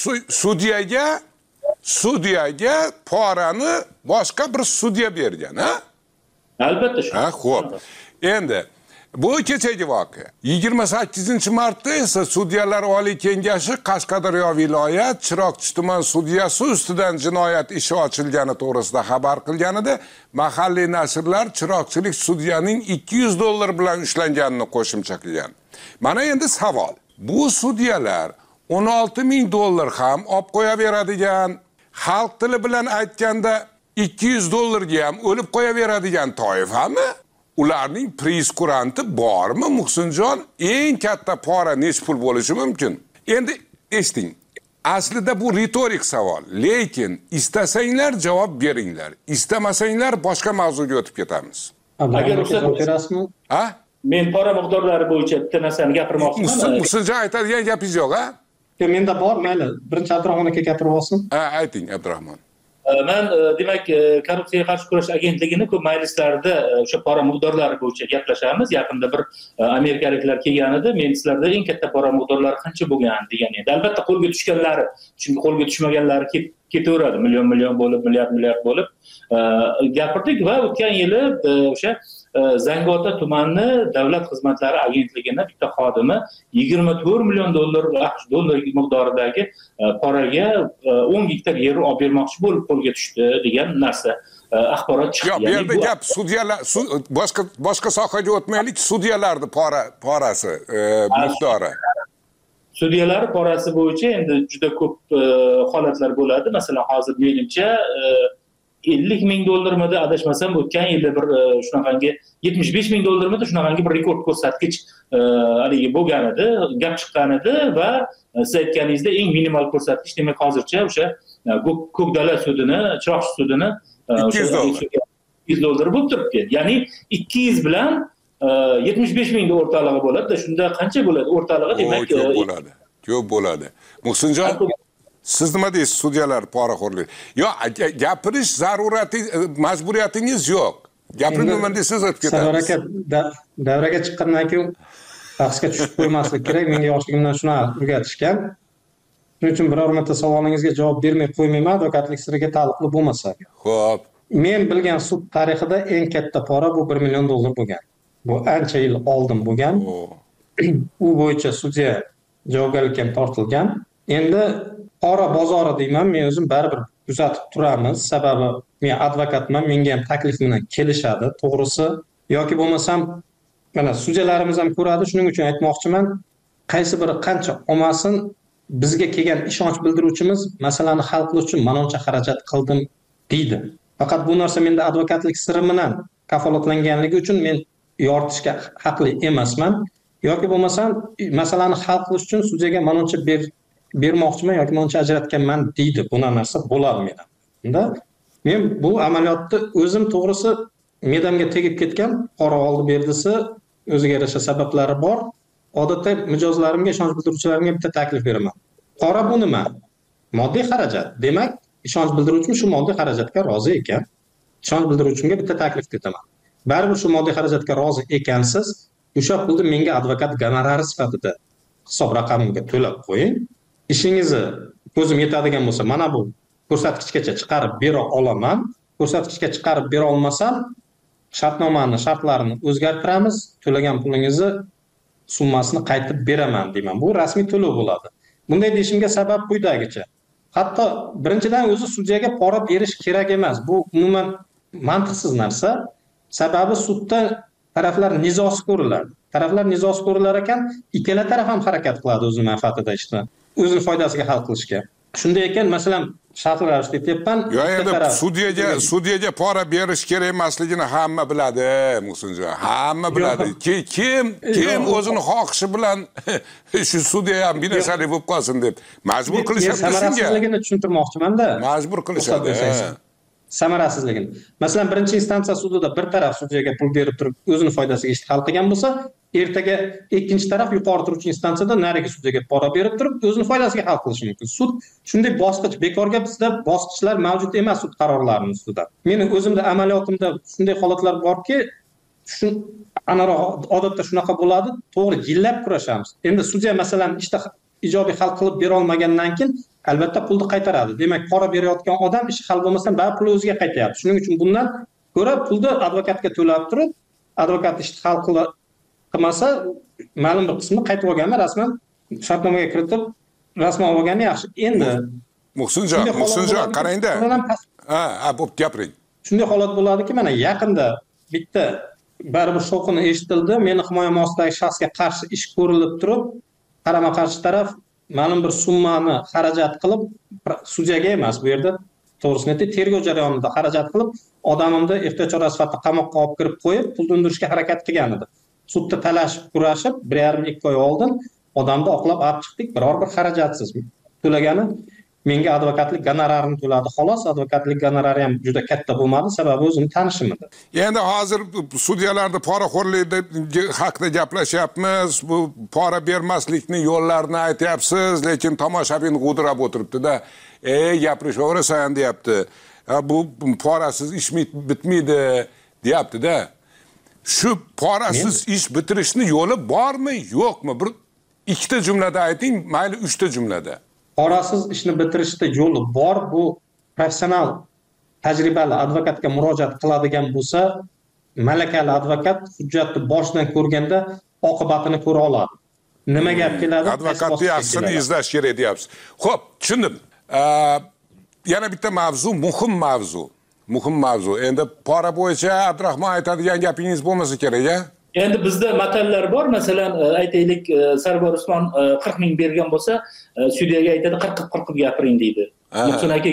sudyaga porani boshqa bir sudya bergan, ha? Albatta shu. Xo'p. Endi bu kechagi voqea. 28-martda esa Sudyalar Oliy Kengashi Qashqadaryo viloyat Chiroqchi tuman sudyasi ustidan jinoyat ishi ochilgani to'g'risida xabar qilganida, mahalliy nashrlar chiroqchilik sudyaning 200 dollar bilan ushlanganini qo'shimcha qilgan. Mana endi savol. Bu sudyalar 16 ming dollar ham olib qo'yaveradigan, xalq tili bilan aytganda 200 dollarga ham o'lib qo'yaveradigan toifami? Ularning preskkuranti bormi, Muhsinjon? Eng katta pora nech pul bo'lishi mumkin? Endi eshiting. Aslida bu ritorik savol, lekin istasanglar javob beringlar, istamasanglar boshqa mavzuga o'tib ketamiz. Agar ruxsat berasizmi? Ha? Men pora miqdorlari bo'yicha bitta narsani gapirmoqchiman. Muhsinjon aytadigan gapingiz yo'q, ha? Menda bor, mayli. Birinchi Abdurahmon aka gapirib olsin. Ayting, Abdurahmon. Men demak korrupsiyaga qarshi kurash agentligini ko'p majlislarda o'sha pora miqdorlari bo'yicha gaplashamiz. Yaqinda bir amerikaliklar kelgan edi. Men sizlarda eng katta pora miqdorlari qancha bo'lgan degan edi. Albatta qo'lga tushganlari, chunki qo'lga tushmaganlari ketaveradi. Million bo'lib, milliard bo'lib gapirdik va o'tgan yili o'sha Zangiota tumani davlat xizmatlari agentligini bitta xodimi 24 million dollar miqdoridagi poraga 10 gektar yer olib bermoqchi bo'lib qo'lga tushdi degan narsa axborot chiqdi. Yo'q, bu yerda gap sudyalar boshqa sohaga o'tmaylik, sudyalarning porasi miqdori. Sudyalar porasi bo'yicha endi juda ko'p holatlar bo'ladi. Masalan, hozir menimcha 50 ming dollarmidi adashmasam o'tgan yilda bir shunaqangi 75 ming dollarmidi shunaqangi bir rekord ko'rsatkich haligi bo'lgan edi, gap chiqqan edi va siz aytganingizda eng minimal ko'rsatkich demak hozircha o'sha Ko'kdala sudini, Chiroqchi sudini 200 dollar bo'lib turibdi. Ya'ni 200 bilan 75 ming o'rtalig'i bo'ladi. Shunda qancha bo'ladi? O'rtalig'i demak ko'p bo'ladi. Muhsinjon, siz nima deysiz sudyalar poraxo'rlik? Yo'q, gapirish zarurati, majburiyatingiz yo'q. Gapirmayman desangiz o'tib ketamiz. Davraga chiqqandan keyin bahsga tushib qo'ymaslik kerak. Menga yoshligimdan shuni o'rgatishgan. Shuning uchun biror marta savolingizga javob bermay qo'ymayman, advokatlik siriga taalluqli bo'lmasa. Xo'p. Men bilgan sud tarixida eng katta pora bu 1 million dollar bo'lgan. Bu ancha yil oldin bo'lgan. U bo'yicha sudya javobgarlikka tortilgan. Endi pora bozori deyman, men o'zim baribir kuzatib turamiz. Sababi men advokatman, menga ham taklif bilan kelishadi, to'g'risi. Yoki bo'lmasam, mana sudyalarimiz ham ko'radi, shuning uchun aytmoqchiman, qaysi biri qancha olmasin, bizga kelgan ishonch bildiruvchimiz masalani hal qilish uchun manoncha xarajat qildim deydi. Faqat bu narsa menda advokatlik siri bilan kafolatlanganligi uchun men yoritishga haqli emasman. Yoki bo'lmasam, masalani hal qilish uchun sudyaga manoncha bermoqchiman yoki manoncha ajratganman deydi. Buna narsa bo'ladi menda. Unda men bu amaliyotni o'zim to'g'risi medamga tegib ketgan pora oldi berdisi o'ziga yarasha sabablari bor. Odatda mijozlarimga, ishonch bildiruvchilarimga bitta taklif beraman. Pora bu nima? Moddiy xarajat. Demak, ishonch bildiruvchim shu moddiy xarajatga rozi ekan. Ishonch bildiruvchimga bitta taklif ketaman. Baribir shu moddiy xarajatga rozi ekansiz, o'sha pulni menga advokat gonorari sifatida hisob raqamimga to'lab qo'ying. Ishingizni ko'zim yetadigan bo'lsa, mana bu ko'rsatkichgacha chiqarib bera olaman. Ko'rsatkichga chiqarib bera olmasam, shartnomani shartlarini o'zgartiramiz, to'lagan pulingizni summasini qaytib beraman deyman. Bu rasmiy to'lov bo'ladi. Bunday deyishimga sabab quyidagicha. Hatto birinchidan o'zi sudyaga pora berish kerak emas. Bu umuman mantiqsiz narsa. Sababi sudda taraflar nizosi ko'riladi. Taraflar nizosi ko'rilar ekan, ikkala taraf ham harakat qiladi o'z manfaatida ishni, o'zini foydasiga hal qilishga. Shunday ekan, masalan, shartli ravishda aytyapman. Yo'q, endi sudyaga pora berish kerak emasligini hamma biladi, Muhsinjon. Hamma biladi. Kim o'zini xohishi bilan shu sudya ham binasalik bo'lib qolsin deb majbur qilishadi shunga. Samarasizligini tushuntirmoqchiman-da. Majbur qilishadi. Samarasizligini. Masalan, birinchi instansiya sudida bir taraf sudyaga pul berib turib o'zini foydasiga ishni hal qilgan bo'lsa, ertaga ikkinchi taraf yuqori turuvchi instansiyada narigi sudyaga pora berib turib o'zini foydasiga hal qilishi mumkin. Sud shunday bosqich, bekorga bizda bosqichlar mavjud emas sud qarorlarining ustida. Meni o'zimda amaliyotimda shunday holatlar borki, odatda shunaqa bo'ladi, to'g'ri yillab kurashamiz. Endi sudya masalan ishda ijobiy hal qilib bera olmagandan keyin albatta pulni qaytaradi. Demak, pora berayotgan odam ish hal bo'lmasdan baribir pul o'ziga qaytayapti. Shuning uchun bundan ko'ra pulni advokatga to'lab turib, advokat ishni hal qilmasa, ma'lum bir qismini qaytib olganlar rasman shartnomaga kiritib, rasman olgani yaxshi. Endi Muhsinjon, qarang-da. Bo'p gapiring. Shunday holat bo'ladiki, mana yaqinda bitta baribir shovqin eshitildi. Meni himoyam ostidagi shaxsga qarshi ish ko'rilib turib, qarama-qarshi taraf ma'lum bir summani xarajat qilib, sudyaga emas, bu yerda to'g'risini aytib, tergov jarayonida xarajat qilib, odamimni ehtiyot chorasi sifatida qamoqqa olib kirib qo'yib, pulni undirishga harakat qilgan edi. Sudda talashib, kurashib, 1,5-2 oy oldin odamni oqlab olib chiqdik, biror bir xarajatsiz. To'lagani menga advokatlik gonorarini to'ladi, xolos. Advokatlik gonorari ham juda katta bo'lmadi, sababi o'zim tanishim edi. Endi hozir sudyalarda poraxo'rlik haqida gaplashyapmiz. Bu pora bermaslikni yo'llarini aytyapsiz, lekin tomoshabin g'udirab o'tiribdi-da. Gapirishaverasan deyapti. bu porasiz ish bitmaydi deyapti-da. Shu porasiz ish bitirishni yo'li bormi, yo'qmi? Bir ikkita jumlada ayting, mayli 3 ta jumlada. Porasiz ishni bitirishda yo'li bor. Bu professional tajribali advokatga murojaat qiladigan bo'lsa, malakali advokat hujjatni boshidan ko'rganda oqibatini ko'ra oladi. Nima gap keladi? Advokatni yaxsini izlash kerak deyapsiz. Xo'p, tushundim. Yana bitta mavzu, muhim mavzu. Endi pora bo'yicha Abdurahmon aytadigan gapingiz bo'lmasa kerak-a? Endi bizda matallar bor. Masalan, aytaylik, Sarvar Usmon 40 ming bergan bo'lsa, sudyaga aytadi 40 gapiring deydi. Muhsin aka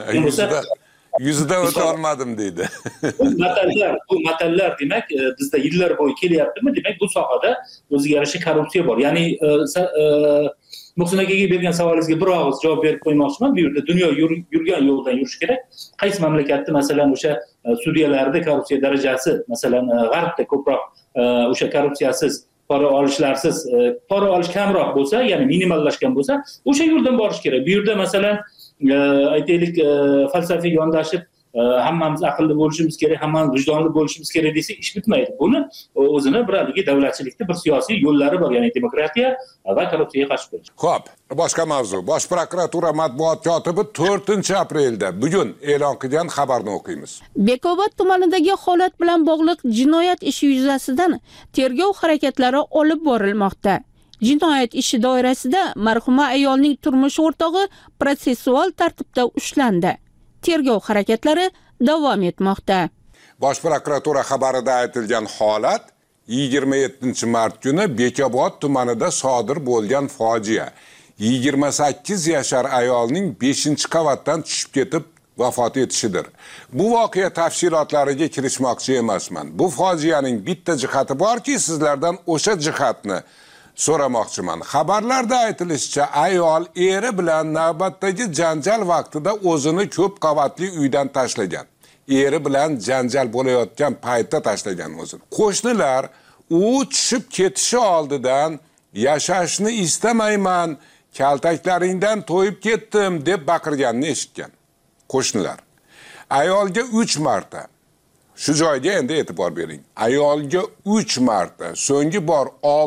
yuzidan o'ta olmadim deydi. Bu matallar demak bizda yillar bo'yi kelyaptimi? Demak bu sohada o'ziga yarasha korrupsiya bor. Ya'ni Muhsin akaga bergan savolingizga bir og'iz javob berib qo'ymoqchiman. Bu yerda dunyo yurgan yo'ldan yurish kerak. Qaysi mamlakatda masalan o'sha sudyalarda korrupsiya darajasi masalan G'arbda ko'proq o'sha korrupsiyasiz, pora olishlarsiz, pora olish kamroq bo'lsa, ya'ni minimallashgan bo'lsa, o'sha yo'ldan borish kerak. Bu yerda masalan aytaylik falsafiy yondashib hammamiz aqlli bo'lishimiz kerak, hammamiz vijdonli bo'lishimiz kerak desa ish bitmaydi. Buni o'zini bir haligi davlatchilikda bir siyosiy yo'llari bor, ya'ni demokratiya va korrupsiyaga qarshi kurash. Xo'p, boshqa mavzu. Bosh prokuratura matbuot kotibi 4-aprelda bugun e'lon qilgan xabarni o'qiymiz. Bekobod tumanidagi holat bilan bog'liq jinoyat ishi yuzasidan tergov harakatlari olib borilmoqda. Jinoyat ishi doirasida marhuma ayolning turmush o'rtog'i protsessual tartibda ushlandi. Tergov harakatlari davom etmoqda. Bosh prokuratura xabarida aytilgan holat 27-mart kuni Bekobod tumanida sodir bo'lgan fojia. 28 yashar ayolning 5-qavatdan tushib ketib vafot etishidir. Bu voqea tafsilotlariga kirishmoqchi emasman. Bu fojianing bitta jihati borki, sizlardan o'sha jihatni so'ramoqchiman. Xabarlarda aytilishicha, ayol eri bilan navbatdagi janjal vaqtida o'zini ko'p qavatli uydan tashlagan. Eri bilan janjal bo'layotgan paytda tashlagan o'zini. Qo'shnilar u tushib ketishi oldidan yashashni istamayman, kaltaklaringdan to'yib ketdim deb baqirganini eshitgan. Qo'shnilar ayolga 3 marta, shu joyga endi e'tibor bering. Ayolga 3 marta, so'nggi bor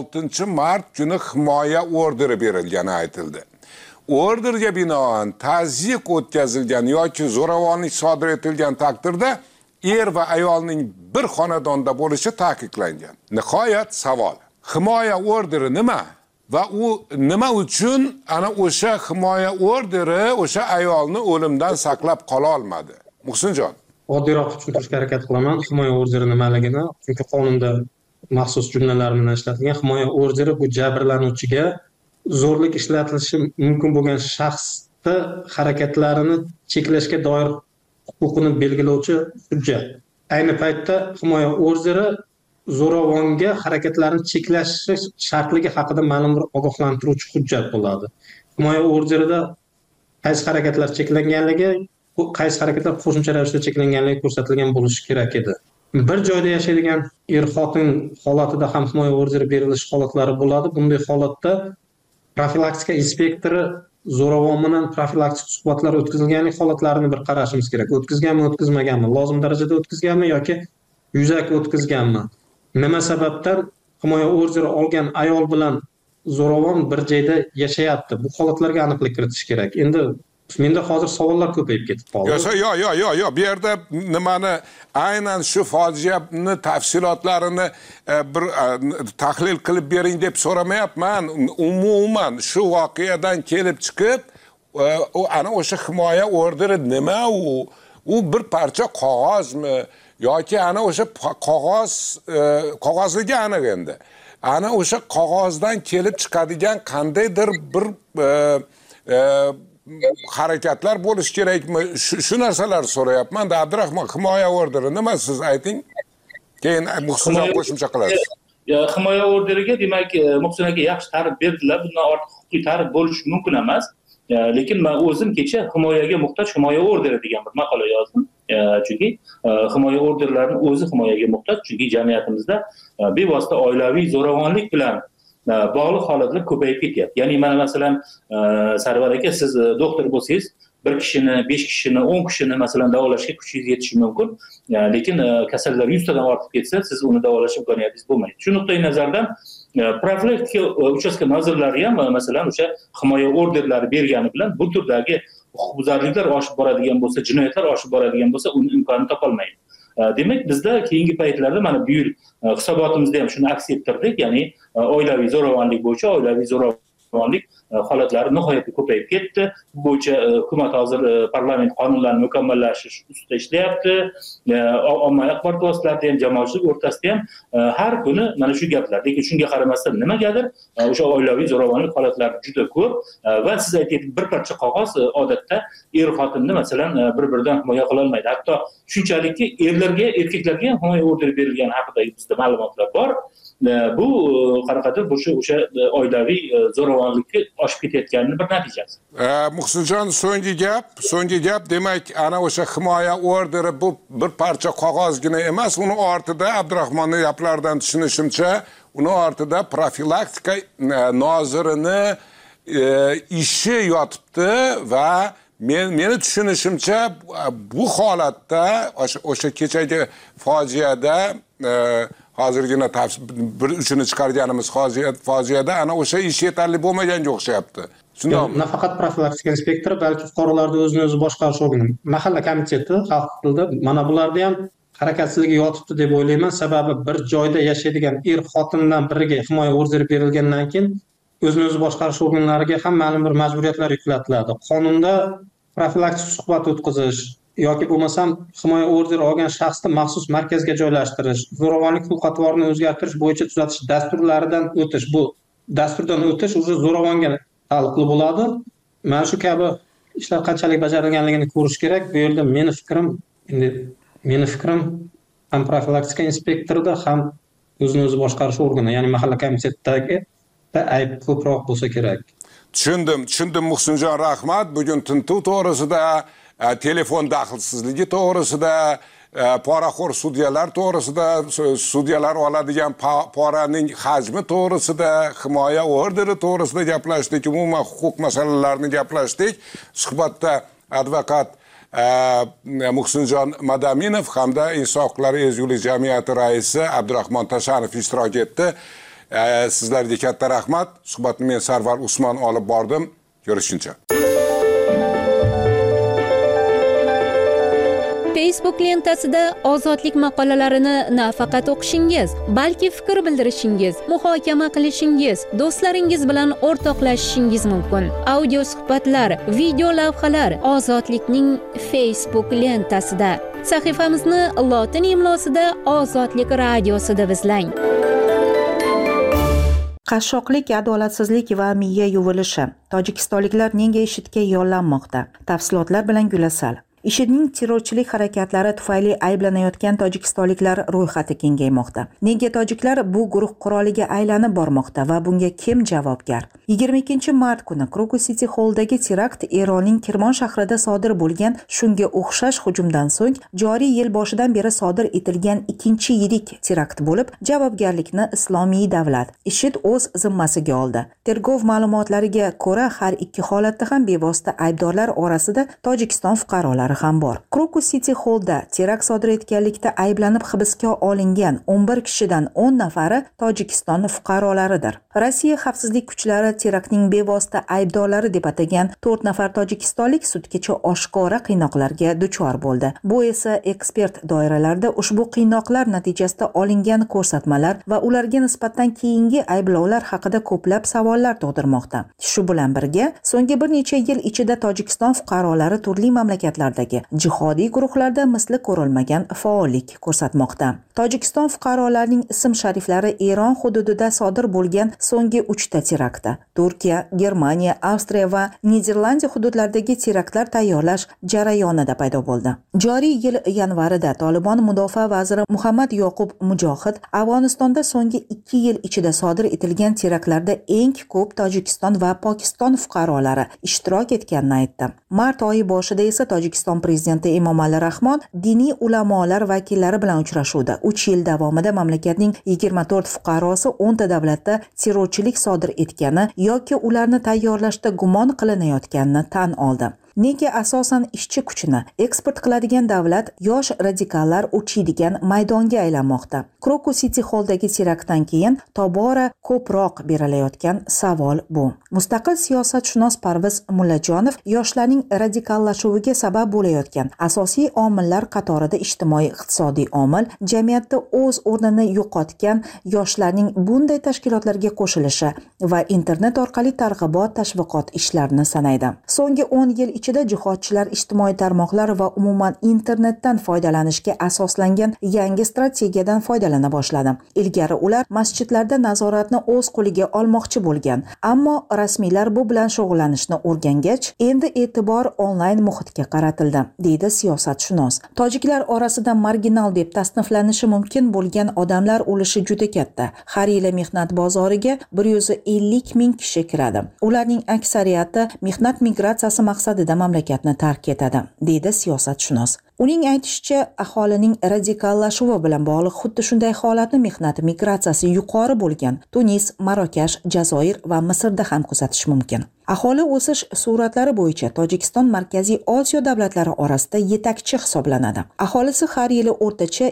6-mart kuni himoya orderi berilgani aytildi. Orderga binoan tazyiq o'tkazilgan yoki zo'ravonlik sodir etilgan taqdirda er va ayolning bir xonadonda bo'lishi ta'kidlangan. Nihoyat savol. Himoya orderi nima? Va u nima uchun ana o'sha himoya orderi o'sha ayolni o'limdan saqlab qola olmadi? Muhsinjon. Oddiyroq tushuntirishga harakat qilaman himoya orderi nimaligini, chunki qonunda maxsus jumlalar bilan ishlatilgan. Himoya orderi bu jabrlanuvchiga zo'rlik ishlatilishi mumkin bo'lgan shaxsni harakatlarini cheklashga doir huquqini belgilovchi hujjat. Ayni paytda himoya orderi zo'ravonga harakatlarni cheklashi shartligi haqida ma'lum bir ogohlantiruvchi hujjat bo'ladi. Himoya orderida qaysi harakatlar cheklanganligi, qaysi harakatlar qo'shimcha ravishda cheklanganligi ko'rsatilgan bo'lishi kerak edi. Bir joyda yashaydigan er-xotin holatida ham himoya orderi berilish holatlari bo'ladi. Bunday holatda profilaktika inspektori zo'ravon bilan profilaktik suhbatlar o'tkazilganlik holatlarini bir qarashimiz kerak. O'tkazganmi, o'tkazmaganmi, lozim darajada o'tkazganmi yoki yuzaki o'tkazganmi? Nima sababdan himoya orderi olgan ayol bilan zo'ravon bir joyda yashayapti? Bu holatlarga aniqlik kiritish kerak. Endi menda hozir savollar ko'payib ketib qoldi. Yo'q. Bu yerda nimani aynan shu fojiani tafsilotlarini bir tahlil qilib bering deb so'ramayapman. Umuman shu voqeadan kelib chiqib, ana o'sha himoya orderi nima u? U bir parcha qog'ozmi yoki ana o'sha qog'ozligi aniq endi. Ana o'sha qog'ozdan kelib chiqadigan qandaydir bir harakatlar bo'lish kerakmi? Shu narsalar so'rayapman. Abdurahmon, himoya orderi nima, siz ayting. Keyin Muhsinjon qo'shimcha qilasiz. Himoya orderiga demak Muhsin aka yaxshi ta'rif berdilar. Bundan ortiq huquqiy ta'rif bo'lishi mumkin emas. Lekin men o'zim kecha himoyaga muhtoj himoya orderi degan bir maqola yozdim. Chunki himoya orderlarining o'zi himoyaga muhtoj, chunki jamiyatimizda bevosita oilaviy zo'ravonlik bilan bog'liq holatlar ko'payib ketyapti. Ya'ni mana masalan Sarvar aka, siz doktor bo'lsangiz, bir kishini, 5 kishini, 10 kishini masalan davolashga kuchingiz yetishi mumkin. Lekin kasallar 100 tadan ortib ketsa, siz uni davolashga imkoniyatingiz bo'lmaydi. Shu nuqtai nazardan profilaktika uchastka nozirlari ham masalan o'sha himoya orderlari bergani bilan bu turdagi huquqbuzarliklar oshib boradigan bo'lsa, jinoyatlar oshib boradigan bo'lsa, uni imkonini topolmaydi. Demak, bizda keyingi paytlarda mana bu yil hisobotimizda ham shuni aks ettirdik, ya'ni oilaviy zo'ravonlik bo'yicha oilaviy zo'ravonlik holatlari nihoyatda ko'payib ketdi. Bu bo'yicha hukumat hozir parlament qonunlarini mukammallashtirish ustida ishlayapti. Ommaviy axborot vositalarida ham, jamoatchilik o'rtasida ham har kuni mana shu gaplar. Lekin shunga qaramasdan nimagadir o'sha oilaviy zo'ravonlik holatlari juda ko'p va siz aytayotgan bir parcha qog'oz odatda er-xotinni masalan bir-biridan himoya qila olmaydi. Hatto shunchalikki erlarga, erkaklarga ham himoya orderi berilgani haqida bizda ma'lumotlar bor. Bu qanaqadir o'sha oilaviy zo'ravonlikka oshib ketayotganining bir natijasi. Muhsinjon, so'nggi gap, demak, ana o'sha himoya orderi bu bir parcha qog'ozgina emas, uni ortida Abdurahmonning gaplaridan tushunishimcha, uni ortida profilaktika nozirini ishi yotibdi va meni tushunishimcha bu holatda o'sha kechagi fojiada hozirgina bir uchini chiqarganimiz fojiada ana o'sha ish yetarli bo'lmaganga o'xshayapti. Shundaymi? Nafaqat profilaktika inspektori, balki fuqarolarni o'zini o'zi boshqarish organi, mahalla komiteti, xalq tilida mana bularda ham harakatsizligi yotibdi deb o'ylayman. Sababi bir joyda yashaydigan er-xotindan biriga himoya orderi berilgandan keyin o'zini o'zi boshqarish organlariga ham ma'lum bir majburiyatlar yuklatiladi. Qonunda profilaktik suhbat o'tkazish yoki bo'lmasam himoya orderi olgan shaxsni maxsus markazga joylashtirish, zo'ravonlik xulq-atvorini o'zgartirish bo'yicha tuzatish dasturlaridan o'tish, bu dasturdan o'tish o'zi zo'ravonga taalluqli bo'ladi. Mana shu kabi ishlar qanchalik bajarilganligini ko'rish kerak. Bu yerda meni fikrim ham profilaktika inspektorida ham o'zini o'zi boshqarish organi, ya'ni mahalla komitetidagi ayb ko'proq bo'lsa kerak. Tushundim Muhsinjon, rahmat. Bugun tintuv to'g'risida, telefon daxlsizligi to'g'risida, poraxo'r sudyalar to'g'risida, sudyalar oladigan poraning hajmi to'g'risida, himoya orderi to'g'risida gaplashdik, umuman huquq masalalarini gaplashdik. Suhbatda advokat Muhsinjon Madaminov hamda Inson huquqlari ezgulik jamiyati raisi Abdurahmon Tashanov ishtirok etdi. Sizlarga katta rahmat. Suhbatni men Sarvar Usmon olib bordim. Ko'rishguncha. Facebook lentasida ozodlik maqolalarini nafaqat o'qishingiz, balki fikr bildirishingiz, muhokama qilishingiz, do'stlaringiz bilan o'rtoqlashishingiz mumkin. Audio suhbatlar, video lavhalar ozodlikning Facebook lentasida. Sahifamizni lotin imlosida Ozodlik radiosida izlang. Qashshoqlik, adolatsizlik va miya yuvilishi. Tojikistonliklar nega IShIDga yollanmoqda? Tafsilotlar bilan Gulasal. IShIDning terrorchilik harakatlari tufayli ayblanayotgan tojikistonliklar ro'yxati kengaymoqda. Nega tojiklar bu guruh quroliga aylanib bormoqda va bunga kim javobgar? 22-mart kuni Crocus City Hall'dagi terakt Eronning Kirmon shahrida sodir bo'lgan shunga o'xshash hujumdan so'ng joriy yil boshidan beri sodir etilgan ikkinchi yirik terakt bo'lib, javobgarlikni Islomiy davlat IShID o'z zimmasiga oldi. Tergov ma'lumotlariga ko'ra, har ikki holatda ham bevosita aybdorlar orasida Tojikiston fuqarolari ham bor. Crocus City Hall'da terakt sodir etganlikda ayblanib hibsga olingan 11 kishidan 10 nafari Tojikiston fuqarolaridir. Rossiya xavfsizlik kuchlari teraktning bevosita aybdorlari deb atagan 4 nafar tojikistonlik sudgacha oshkora qiynoqlarga duchor bo'ldi. Bu esa ekspert doiralarda ushbu qiynoqlar natijasida olingan ko'rsatmalar va ularga nisbatan keyingi ayblovlar haqida ko'plab savollar tug'dirmoqda. Shu bilan birga, so'nggi bir necha yil ichida Tojikiston fuqarolari turli mamlakatlardagi jihodiy guruhlarda misli ko'rilmagan faollik ko'rsatmoqda. Tojikiston fuqarolarining ism-shariflari Eron hududida sodir bo'lgan so'nggi 3 ta teraktda, Turkiya, Germaniya, Avstriya va Niderlandiya hududlaridagi teraktlar tayyorlash jarayonida paydo bo'ldi. Joriy yil yanvarida Tolibon mudofaa vaziri Muhammad Yoqub Mujohid Afg'onistonda so'nggi 2 yil ichida sodir etilgan teraktlarda eng ko'p Tojikiston va Pokiston fuqarolari ishtirok etganini aytdi. Mart oyi boshida esa Tojikiston prezidenti Emomali Rahmon diniy ulamolar vakillari bilan uchrashuvda 3 yil davomida mamlakatning 24 fuqarosi 10 ta davlatda terrorchilik sodir etgani yoki ularni tayyorlashda gumon qilinayotganini tan oldi. Nega asosan ishchi kuchini eksport qiladigan davlat yosh radikallar uchiydigan maydonga aylanmoqda? Krokus City Hall'dagi teraktdan keyin tobora ko'proq berilayotgan savol bu. Mustaqil siyosatshunos Parviz Mullajonov yoshlarning radikallashuviga sabab bo'layotgan asosiy omillar qatorida ijtimoiy-iqtisodiy omil, jamiyatda o'z o'rnini yo'qotgan yoshlarning bunday tashkilotlarga qo'shilishi va internet orqali targ'ibot tashviqot ishlarini sanaydi. So'nggi 10 yil ichida jihodchilar ijtimoiy tarmoqlar va umuman internetdan foydalanishga asoslangan yangi strategiyadan foydalana boshladi. Ilgari ular masjidlarda nazoratni o'z qo'liga olmoqchi bo'lgan, ammo rasmiylar bu bilan shug'ullanishni o'rgangach, endi e'tibor onlayn muhitga qaratildi, deydi siyosatshunos. Tojiklar orasida marginal deb tasniflanishi mumkin bo'lgan odamlar ulushi juda katta. Har yili mehnat bozoriga 150 ming kishi kiradi. Ularning aksariyati mehnat migratsiyasi maqsadida mamlakatni tark etadi, deydi siyosatshunos. Uning aytishicha, aholining radikallashuvi bilan bog'liq xuddi shunday holatni mehnat migratsiyasi yuqori bo'lgan Tunis, Marokash, Jazoir va Misrda ham kuzatish mumkin. Aholi o'sish suratlari bo'yicha Tojikiston Markaziy Osiyo davlatlari orasida yetakchi hisoblanadi. Aholisi har yili o'rtacha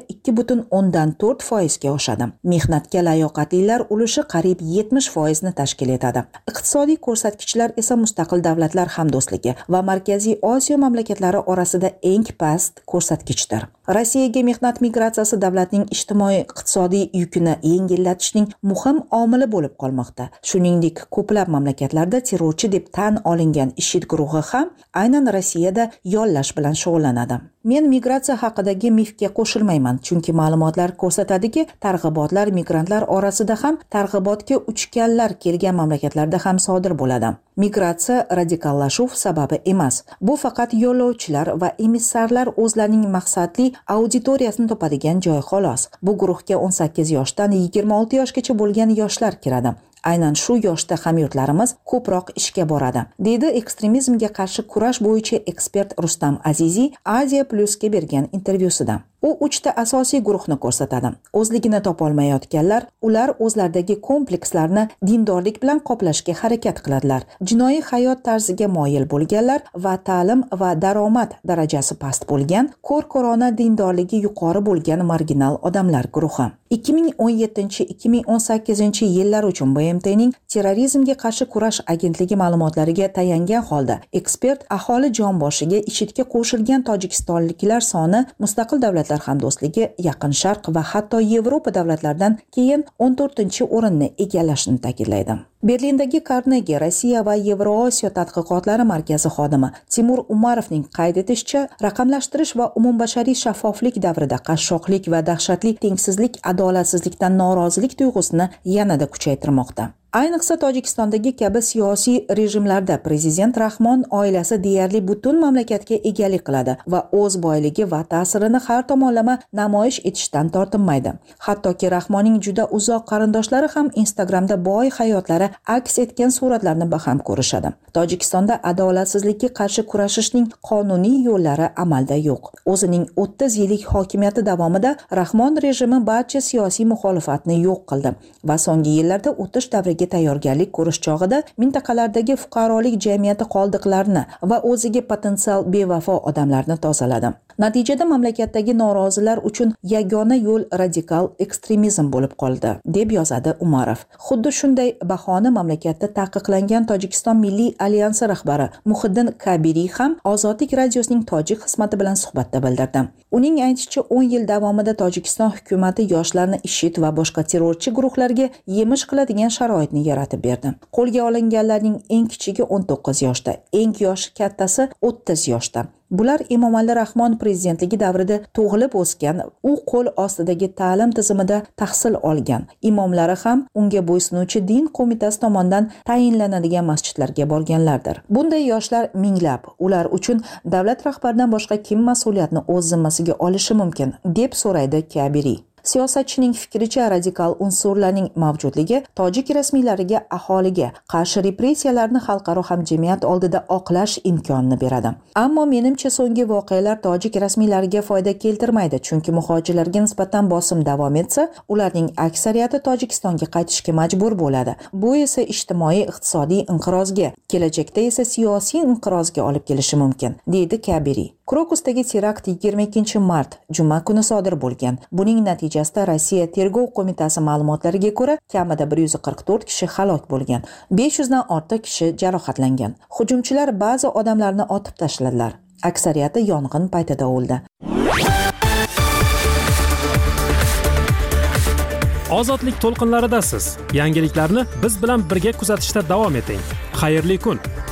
2,4% ga oshadi. Mehnatga layoqatlilar ulushi qariyb 70% ni tashkil etadi. Iqtisodiy ko'rsatkichlar esa mustaqil davlatlar hamdo'stligi va Markaziy Osiyo mamlakatlari orasida eng past ko'rsatkichdir. Rossiyaga mehnat migratsiyasi davlatning ijtimoiy-iqtisodiy yukini yengillatishning muhim omili bo'lib qolmoqda. Shuningdek, ko'plab mamlakatlarda terrorchi deb tan olingan IShID guruhi ham aynan Rossiyada yollash bilan shug'ullanadi. Men migratsiya haqidagi mifga qo'shilmayman, chunki ma'lumotlar ko'rsatadiki, targ'ibotlar migrantlar orasida ham targ'ibotga uchganlar kelgan mamlakatlarda ham sodir bo'ladi. Migratsiya radikallashuv sababi emas. Bu faqat yo'lovchilar va emissarlar o'zlarining maqsadli auditoriyasini topadigan joy xolos. Bu guruhga 18 yoshdan 26 yoshgacha bo'lgan yoshlar kiradi. Aynan shu yoshda hamyurtlarimiz ko'proq ishga boradi, deydi ekstremizmga qarshi kurash bo'yicha ekspert Rustam Aziziy Asia Plus'ga bergan intervyusida. U 3 ta asosiy guruhni ko'rsatadi. O'zligini topolmayotganlar, ular o'zlaridagi komplekslarni dindorlik bilan qoplashga harakat qiladilar. Jinoiy hayot tarziga moyil bo'lganlar va ta'lim va daromad darajasi past bo'lgan, ko'r-ko'rona dindorligi yuqori bo'lgan marginal odamlar guruhi. 2017-2018 yillar uchun BMTning terrorizmga qarshi kurash agentligi ma'lumotlariga tayangan holda, ekspert aholi jonboshiga IShIDga qo'shilgan tojikistonliklar soni mustaqil davlatlar hamdo'stligi, Yaqin Sharq va hatto Yevropa davlatlaridan keyin 14-o'rinni egallashini ta'kidlaydi. Berlindagi Carnegie Rossiya va Yevrosiyo tadqiqotlari markazi xodimi Timur Umarovning qayd etishicha, raqamlashtirish va umumbashariy shaffoflik davrida qashshoqlik va dahshatli tengsizlik, adolatsizlikdan norozilik tuyg'usini yanada kuchaytirmoqda. Ayniqsa Tojikistondagi kabi siyosiy rejimlarda prezident Rahmon oilasi deyarli butun mamlakatga egalik qiladi va o'z boyligi va ta'sirini har tomonlama namoyish etishdan tortinmaydi. Hattoki Rahmonning juda uzoq qarindoshlari ham Instagramda boy hayotlari aks etgan suratlarni baham ko'rishadi. Tojikistonda adolatsizlikka qarshi kurashishning qonuniy yo'llari amalda yo'q. O'zining 30 yillik hokimiyati davomida Rahmon rejimi barcha siyosiy muxolifatni yo'q qildi va so'nggi yillarda o'tish davriga tayyorgarlik ko'rish chog'ida mintaqalardagi fuqarolik jamiyati qoldiqlarini va o'ziga potensial bevafo odamlarni tozaladi. Natijada mamlakatdagi norozilar uchun yagona yo'l radikal ekstremizm bo'lib qoldi, deb yozadi Umarov. Xuddi shunday bahoni mamlakatda taqiqlangan Tojikiston Milliy alyansi rahbari Muhiddin Kabiriy ham Ozodlik radiosining tojik xizmati bilan suhbatda bildirdi. Uning aytishicha, 10 yil davomida Tojikiston hukumati yoshlarni IShID va boshqa terrorchi guruhlarga yemish qiladigan sharoitni yaratib berdi. Qo'lga olinganlarning eng kichigi 19 yoshda, eng yoshi kattasi 30 yoshda. Bular Emomali Rahmon prezidentligi davrida tug'ilib o'sgan, u qo'l ostidagi ta'lim tizimida tahsil olgan. Imomlari ham unga bo'ysunuvchi din qo'mitasi tomonidan tayinlanadigan masjidlarga borganlardir. Bunday yoshlar minglab. Ular uchun davlat rahbaridan boshqa kim mas'uliyatni o'z zimmasiga olishi mumkin, deb so'raydi Kabiriy. Siyosatchining fikricha, radikal unsurlarning mavjudligi tojik rasmiylariga aholiga qarshi repressiyalarni xalqaro hamjamiyat oldida oqlash imkonini beradi. Ammo menimcha so'nggi voqealar tojik rasmiylariga foyda keltirmaydi, chunki muhojirlarga nisbatan bosim davom etsa, ularning aksariyati Tojikistonga qaytishga majbur bo'ladi. Bu esa ijtimoiy iqtisodiy inqirozga, kelajakda esa siyosiy inqirozga olib kelishi mumkin, deydi Kabiri. Krokusdagi terakt 22-mart juma kuni sodir bo'lgan. Buning natijasida Rossiya tergov qo'mitasi ma'lumotlariga ko'ra, kamida 144 kishi halok bo'lgan, 500 dan ortiq kishi jarohatlangan. Hujumchilar ba'zi odamlarni otib tashladilar. Aksariyati yong'in paytida o'ldi. Ozodlik to'lqinlaridasiz. Yangiliklarni biz bilan birga kuzatishda davom eting. Xayrli kun.